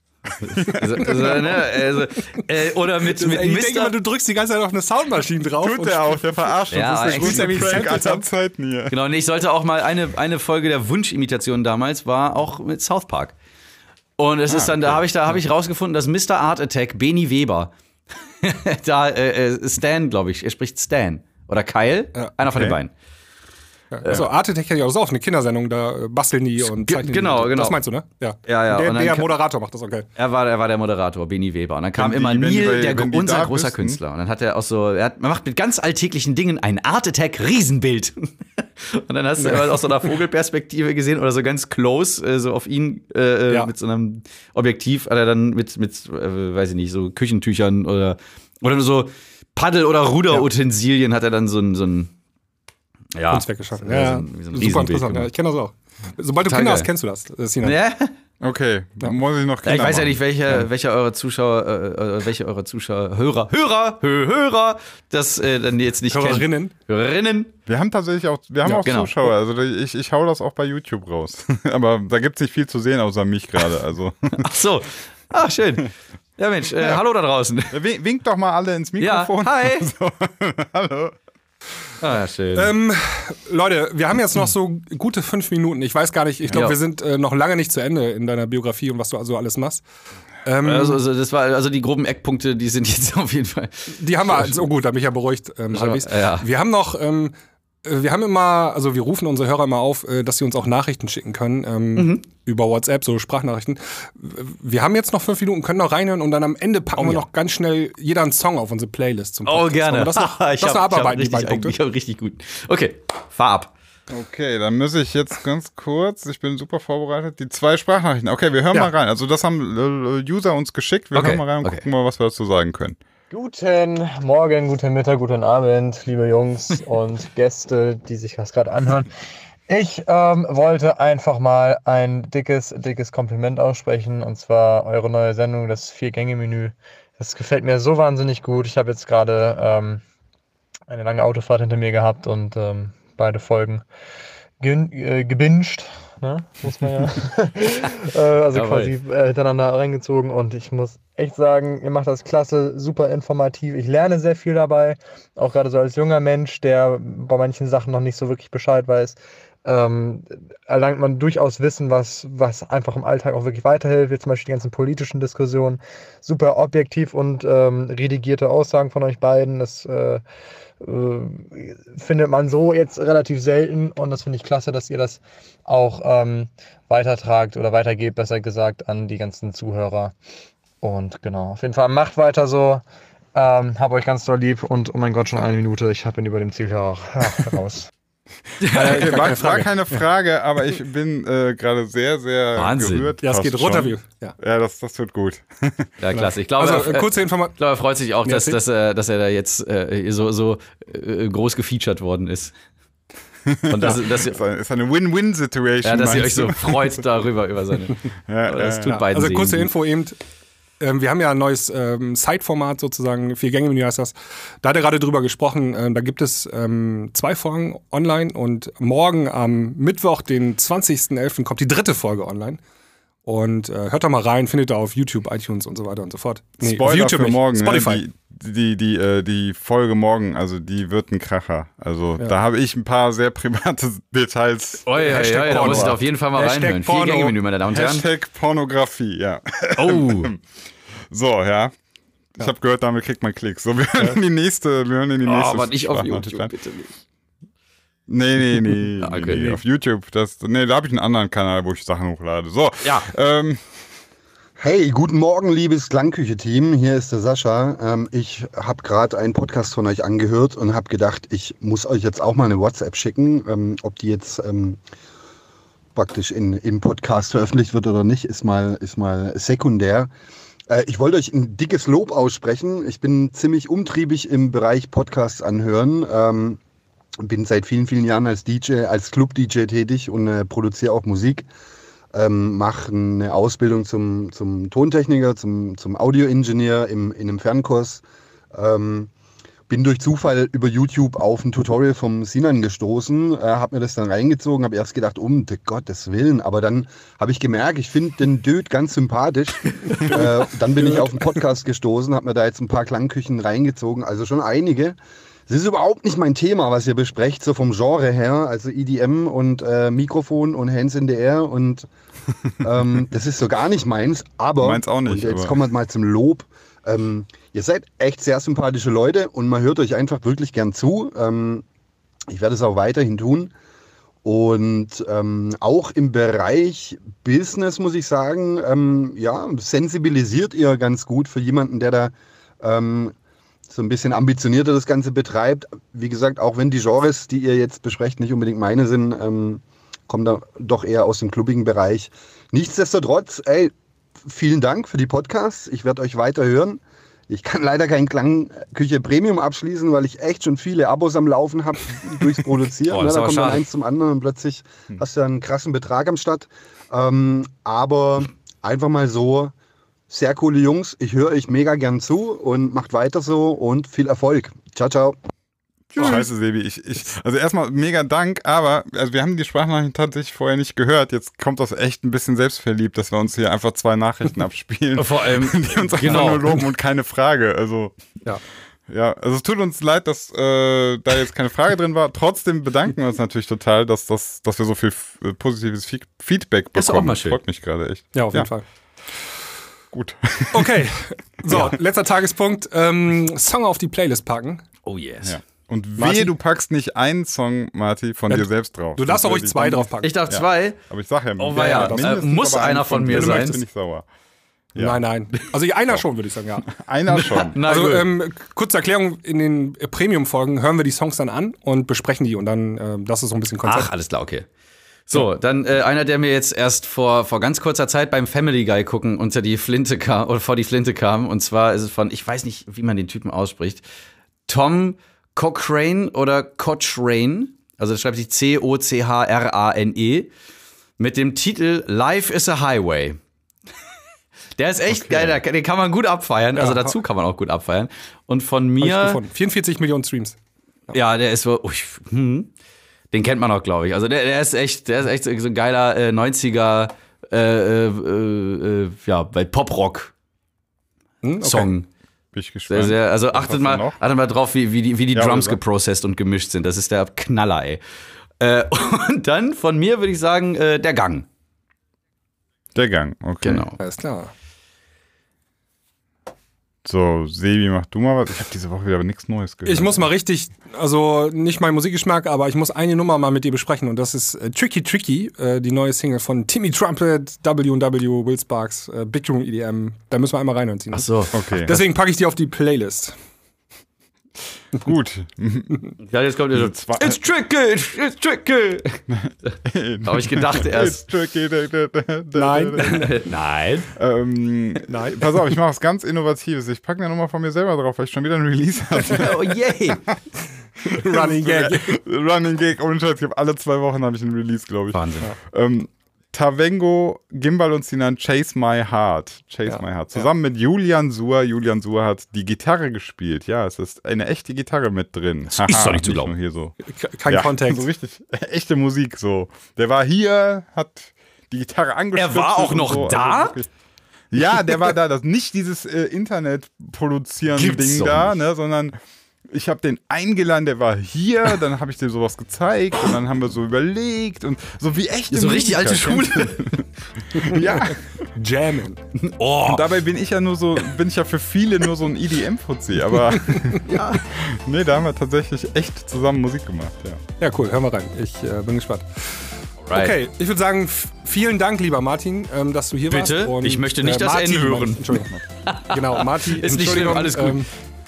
Oder mit ich denke mal, du drückst die ganze Zeit auf eine Soundmaschine drauf. Tut der auch, der verarscht uns. Ja, das ist der gute Prank aller Zeiten hier. Genau, ich sollte auch mal eine Folge der Wunschimitation damals war auch mit South Park. Und es ist dann, da habe ich rausgefunden, dass Mr. Art Attack, Beni Weber, Stan, glaube ich, er spricht Stan. Oder Kyle, einer von den beiden. Ja. Also Art Attack kenne ich auch so auf eine Kindersendung, da basteln die und zeichnen genau. Das meinst du, ne? Ja. Der Moderator macht das, okay. Er war der Moderator, Beni Weber. Und dann kam immer Neil, unser großer Künstler. Und dann hat er auch so, man macht mit ganz alltäglichen Dingen ein Art Attack Riesenbild. Und dann hast du immer aus so einer Vogelperspektive gesehen oder so ganz close, so auf ihn mit so einem Objektiv, hat er dann mit weiß ich nicht, so Küchentüchern oder so Paddel- oder Ruderutensilien hat er dann so ein Kunstwerk geschaffen. Ja, super interessant. Ja, ich kenne das auch. Sobald du Kinder hast, kennst du das. Ja? Okay, dann muss ich noch Kinder ich weiß ja nicht, welche eurer Zuschauer, Hörer, das dann jetzt nicht kennen. Hörerinnen. Wir haben tatsächlich auch, Zuschauer. Also ich hau das auch bei YouTube raus. Aber da gibt's nicht viel zu sehen, außer mich gerade. Also. Ach so. Ach, schön. Ja, Mensch, hallo da draußen. Winkt doch mal alle ins Mikrofon. Ja, hi. So. Hallo. Ah, schön. Leute, wir haben jetzt noch so gute 5 Minuten. Ich weiß gar nicht, ich glaube, wir sind noch lange nicht zu Ende in deiner Biografie und was du also alles machst. Also die groben Eckpunkte, die sind jetzt auf jeden Fall. Die haben wir, so gut, da bin ich ja beruhigt. Ja. Wir haben noch Wir haben wir rufen unsere Hörer immer auf, dass sie uns auch Nachrichten schicken können, über WhatsApp, so Sprachnachrichten. Wir haben jetzt noch 5 Minuten, können noch reinhören und dann am Ende packen wir noch ganz schnell jeder einen Song auf unsere Playlist zum Podcast. Oh, gerne. Das noch abarbeiten, die beiden Punkte. Ich habe richtig gut. Okay, fahr ab. Okay, dann muss ich jetzt ganz kurz, ich bin super vorbereitet, die 2 Sprachnachrichten. Okay, wir hören mal rein. Also das haben User uns geschickt. Wir hören mal rein und gucken mal, was wir dazu sagen können. Guten Morgen, guten Mittag, guten Abend, liebe Jungs und Gäste, die sich das gerade anhören. Ich wollte einfach mal ein dickes Kompliment aussprechen, und zwar eure neue Sendung, das 4-Gänge-Menü. Das gefällt mir so wahnsinnig gut. Ich habe jetzt gerade eine lange Autofahrt hinter mir gehabt und beide Folgen gebinged. Ne? Muss man ja. Also quasi hintereinander reingezogen, und ich muss echt sagen, ihr macht das klasse, super informativ. Ich lerne sehr viel dabei, auch gerade so als junger Mensch, der bei manchen Sachen noch nicht so wirklich Bescheid weiß. Erlangt man durchaus Wissen, was einfach im Alltag auch wirklich weiterhilft, wie zum Beispiel die ganzen politischen Diskussionen. Super objektiv und redigierte Aussagen von euch beiden. Das findet man so jetzt relativ selten, und das finde ich klasse, dass ihr das auch weitertragt oder weitergebt, besser gesagt, an die ganzen Zuhörer. Und genau, auf jeden Fall macht weiter so. Hab euch ganz doll lieb, und oh mein Gott, schon 1 Minute. Ich bin über dem Ziel raus. Okay, war keine Frage, aber ich bin gerade sehr, sehr gerührt. Ja, es geht runter wie. Ja, das wird gut. Ja, klasse. Ich glaube, kurze Information. Ich glaube, er freut sich auch, dass er da jetzt so groß gefeatured worden ist. Und das ist eine Win-Win-Situation. Ja, dass ihr euch so freut darüber, über seine. Das tut beiden Also kurze Segen. Info eben. Wir haben ja ein neues Side-Format sozusagen, 4-Gänge-Menü heißt das. Da hat er gerade drüber gesprochen, da gibt es 2 Folgen online, und morgen am Mittwoch, den 20.11. kommt die 3. Folge online. Und hört doch mal rein, findet ihr auf YouTube, iTunes und so weiter und so fort. Nee, Spoiler auf YouTube für morgen, Spotify. Die Folge morgen, also die wird ein Kracher. Also da habe ich ein paar sehr private Details. Da muss ich da auf jeden Fall mal reinhören. 4-Gänge-Menü, meine Damen und Herren. Hashtag Pornografie, ja. Oh. So, ja. Ich habe gehört, damit kriegt man Klicks. So, wir hören in die nächste. Aber nicht auf YouTube, bitte nicht. Nee. Okay. Auf YouTube, da habe ich einen anderen Kanal, wo ich Sachen hochlade. So, ja. Hey, guten Morgen, liebes Klangküche-Team. Hier ist der Sascha. Ich habe gerade einen Podcast von euch angehört und habe gedacht, ich muss euch jetzt auch mal eine WhatsApp schicken. Ob die jetzt praktisch im Podcast veröffentlicht wird oder nicht, ist mal sekundär. Ich wollte euch ein dickes Lob aussprechen. Ich bin ziemlich umtriebig im Bereich Podcasts anhören. Bin seit vielen, vielen Jahren als Club-DJ tätig und produziere auch Musik. Mache eine Ausbildung zum Tontechniker, zum Audioingenieur in einem Fernkurs. Bin durch Zufall über YouTube auf ein Tutorial vom Sinan gestoßen, habe mir das dann reingezogen, habe erst gedacht, Gottes Willen, aber dann habe ich gemerkt, ich finde den Dude ganz sympathisch. Dann bin ich auf einen Podcast gestoßen, habe mir da jetzt ein paar Klangküchen reingezogen, also schon einige. Es ist überhaupt nicht mein Thema, was ihr besprecht, so vom Genre her, also EDM und Mikrofon und Hands in the Air, und das ist so gar nicht meins, aber meins auch nicht, und jetzt kommen wir mal zum Lob. Ihr seid echt sehr sympathische Leute und man hört euch einfach wirklich gern zu. Ich werde es auch weiterhin tun. Und auch im Bereich Business, muss ich sagen, sensibilisiert ihr ganz gut für jemanden, der da so ein bisschen ambitionierter das Ganze betreibt. Wie gesagt, auch wenn die Genres, die ihr jetzt besprecht, nicht unbedingt meine sind, kommen da doch eher aus dem klubbigen Bereich. Nichtsdestotrotz, vielen Dank für die Podcasts. Ich werde euch weiter hören. Ich kann leider kein Klangküche Premium abschließen, weil ich echt schon viele Abos am Laufen habe durchs Produzieren. Da kommt dann eins zum anderen und plötzlich hast du einen krassen Betrag am Start. Aber einfach mal so, sehr coole Jungs. Ich höre euch mega gern zu und macht weiter so und viel Erfolg. Ciao, ciao. Scheiße, Sebi. Also erstmal mega Dank, aber wir haben die Sprachnachrichten tatsächlich vorher nicht gehört. Jetzt kommt das echt ein bisschen selbstverliebt, dass wir uns hier einfach 2 Nachrichten abspielen. Vor allem, die uns einfach nur loben und keine Frage. Also, ja, also es tut uns leid, dass da jetzt keine Frage drin war. Trotzdem bedanken wir uns natürlich total, dass wir so viel positives Feedback bekommen. Das ist auch mal schön. Freut mich gerade echt. Ja, auf jeden Fall. Gut. Okay, so, letzter Tagespunkt. Song auf die Playlist packen. Oh yes. Ja. Und Martin? du packst nicht einen Song, Marty, von dir selbst drauf. Du darfst auch ruhig 2 draufpacken. Ich darf 2? Aber ich sag ja, Oh, muss einer von mir sein. Bin ich sauer. Ja. Nein. Also einer schon, würde ich sagen, ja. Einer schon. Also kurze Erklärung, in den Premium-Folgen hören wir die Songs dann an und besprechen die und dann, das ist so ein bisschen Konzept. Ach, alles klar, okay. So, dann einer, der mir jetzt erst vor ganz kurzer Zeit beim Family Guy gucken vor die Flinte kam. Und zwar ist es von, ich weiß nicht, wie man den Typen ausspricht, Tom Cochrane oder Cochrane, also das schreibt sich C-O-C-H-R-A-N-E, mit dem Titel Life is a Highway. Der ist echt geil, den kann man gut abfeiern, also dazu kann man auch gut abfeiern. Und von mir... 44 Millionen Streams. Ja, der ist so... den kennt man auch, glaube ich. Also der ist echt so ein geiler 90er bei Pop-Rock-Song. Bin ich gespannt. Also achtet mal drauf, wie die Drums geprocessed und gemischt sind. Das ist der Knaller, ey. Und dann von mir würde ich sagen, der Gang. Der Gang, okay. Genau. Alles klar. So, Sebi, mach du mal was. Ich habe diese Woche wieder aber nichts Neues gehört. Ich muss mal richtig, also nicht mein Musikgeschmack, aber ich muss eine Nummer mal mit dir besprechen und das ist Tricky Tricky, die neue Single von Timmy Trumpet, W&W, Will Sparks, Big Room EDM. Da müssen wir einmal reinziehen. Ach so. Okay. Deswegen packe ich die auf die Playlist. Gut. Ja, jetzt kommt so, it's tricky. Da habe ich gedacht erst. Nein. Nein. Nein. Pass auf, ich mache was ganz Innovatives. Ich packe eine Nummer von mir selber drauf, weil ich schon wieder ein Release hatte. Oh yay. Running Gag. Running Gag. Ohne Scheiß, ich habe alle 2 Wochen habe ich einen Release, glaube ich. Wahnsinn. Tavengo, Gimbal und Sinan, Chase My Heart. Zusammen mit Julian Suhr. Julian Suhr hat die Gitarre gespielt. Ja, es ist eine echte Gitarre mit drin. Das ist doch nicht zu glauben. Hier so. Kein Kontext. So richtig echte Musik so. Der war hier, hat die Gitarre angespielt. Er war auch noch so. da? Also ja, der war da. Das nicht dieses Internet produzieren Ding da, ne, sondern ich habe den eingeladen, der war hier, dann habe ich dem sowas gezeigt und dann haben wir so überlegt und so wie echte so richtig alte Schule. Ja. Jammen. Oh. Und dabei bin ich ja für viele nur so ein EDM-Fuzzi, aber ja. Nee, da haben wir tatsächlich echt zusammen Musik gemacht, ja. Ja, cool, hören wir rein. Ich bin gespannt. Right. Okay, ich würde sagen, vielen Dank, lieber Martin, dass du hier warst. Bitte? Und, ich möchte nicht das Ende hören. Entschuldigung. Genau, Martin. Ist nicht schlimm, alles gut.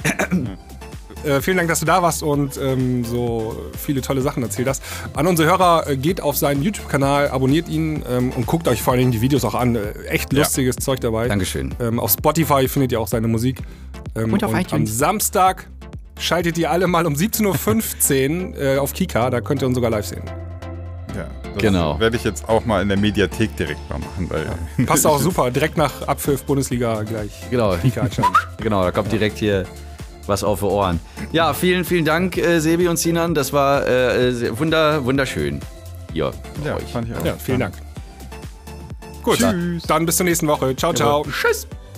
Vielen Dank, dass du da warst und so viele tolle Sachen erzählt hast. An unsere Hörer, geht auf seinen YouTube-Kanal, abonniert ihn und guckt euch vor allen Dingen die Videos auch an. Echt lustiges Zeug dabei. Dankeschön. Auf Spotify findet ihr auch seine Musik. Und auf iTunes. Am Samstag schaltet ihr alle mal um 17:15 Uhr auf Kika, da könnt ihr uns sogar live sehen. Ja, das werde ich jetzt auch mal in der Mediathek direkt mal machen. Weil passt auch super, direkt nach Abpfiff Bundesliga gleich. Genau. Kika einschalten. Genau, da kommt direkt hier was auf die Ohren. Ja, vielen, vielen Dank, Sebi und Sinan. Das war wunderschön. Ja, fand ich auch. Ja, vielen Dank. Gut, dann bis zur nächsten Woche. Ciao, ciao. Tschüss.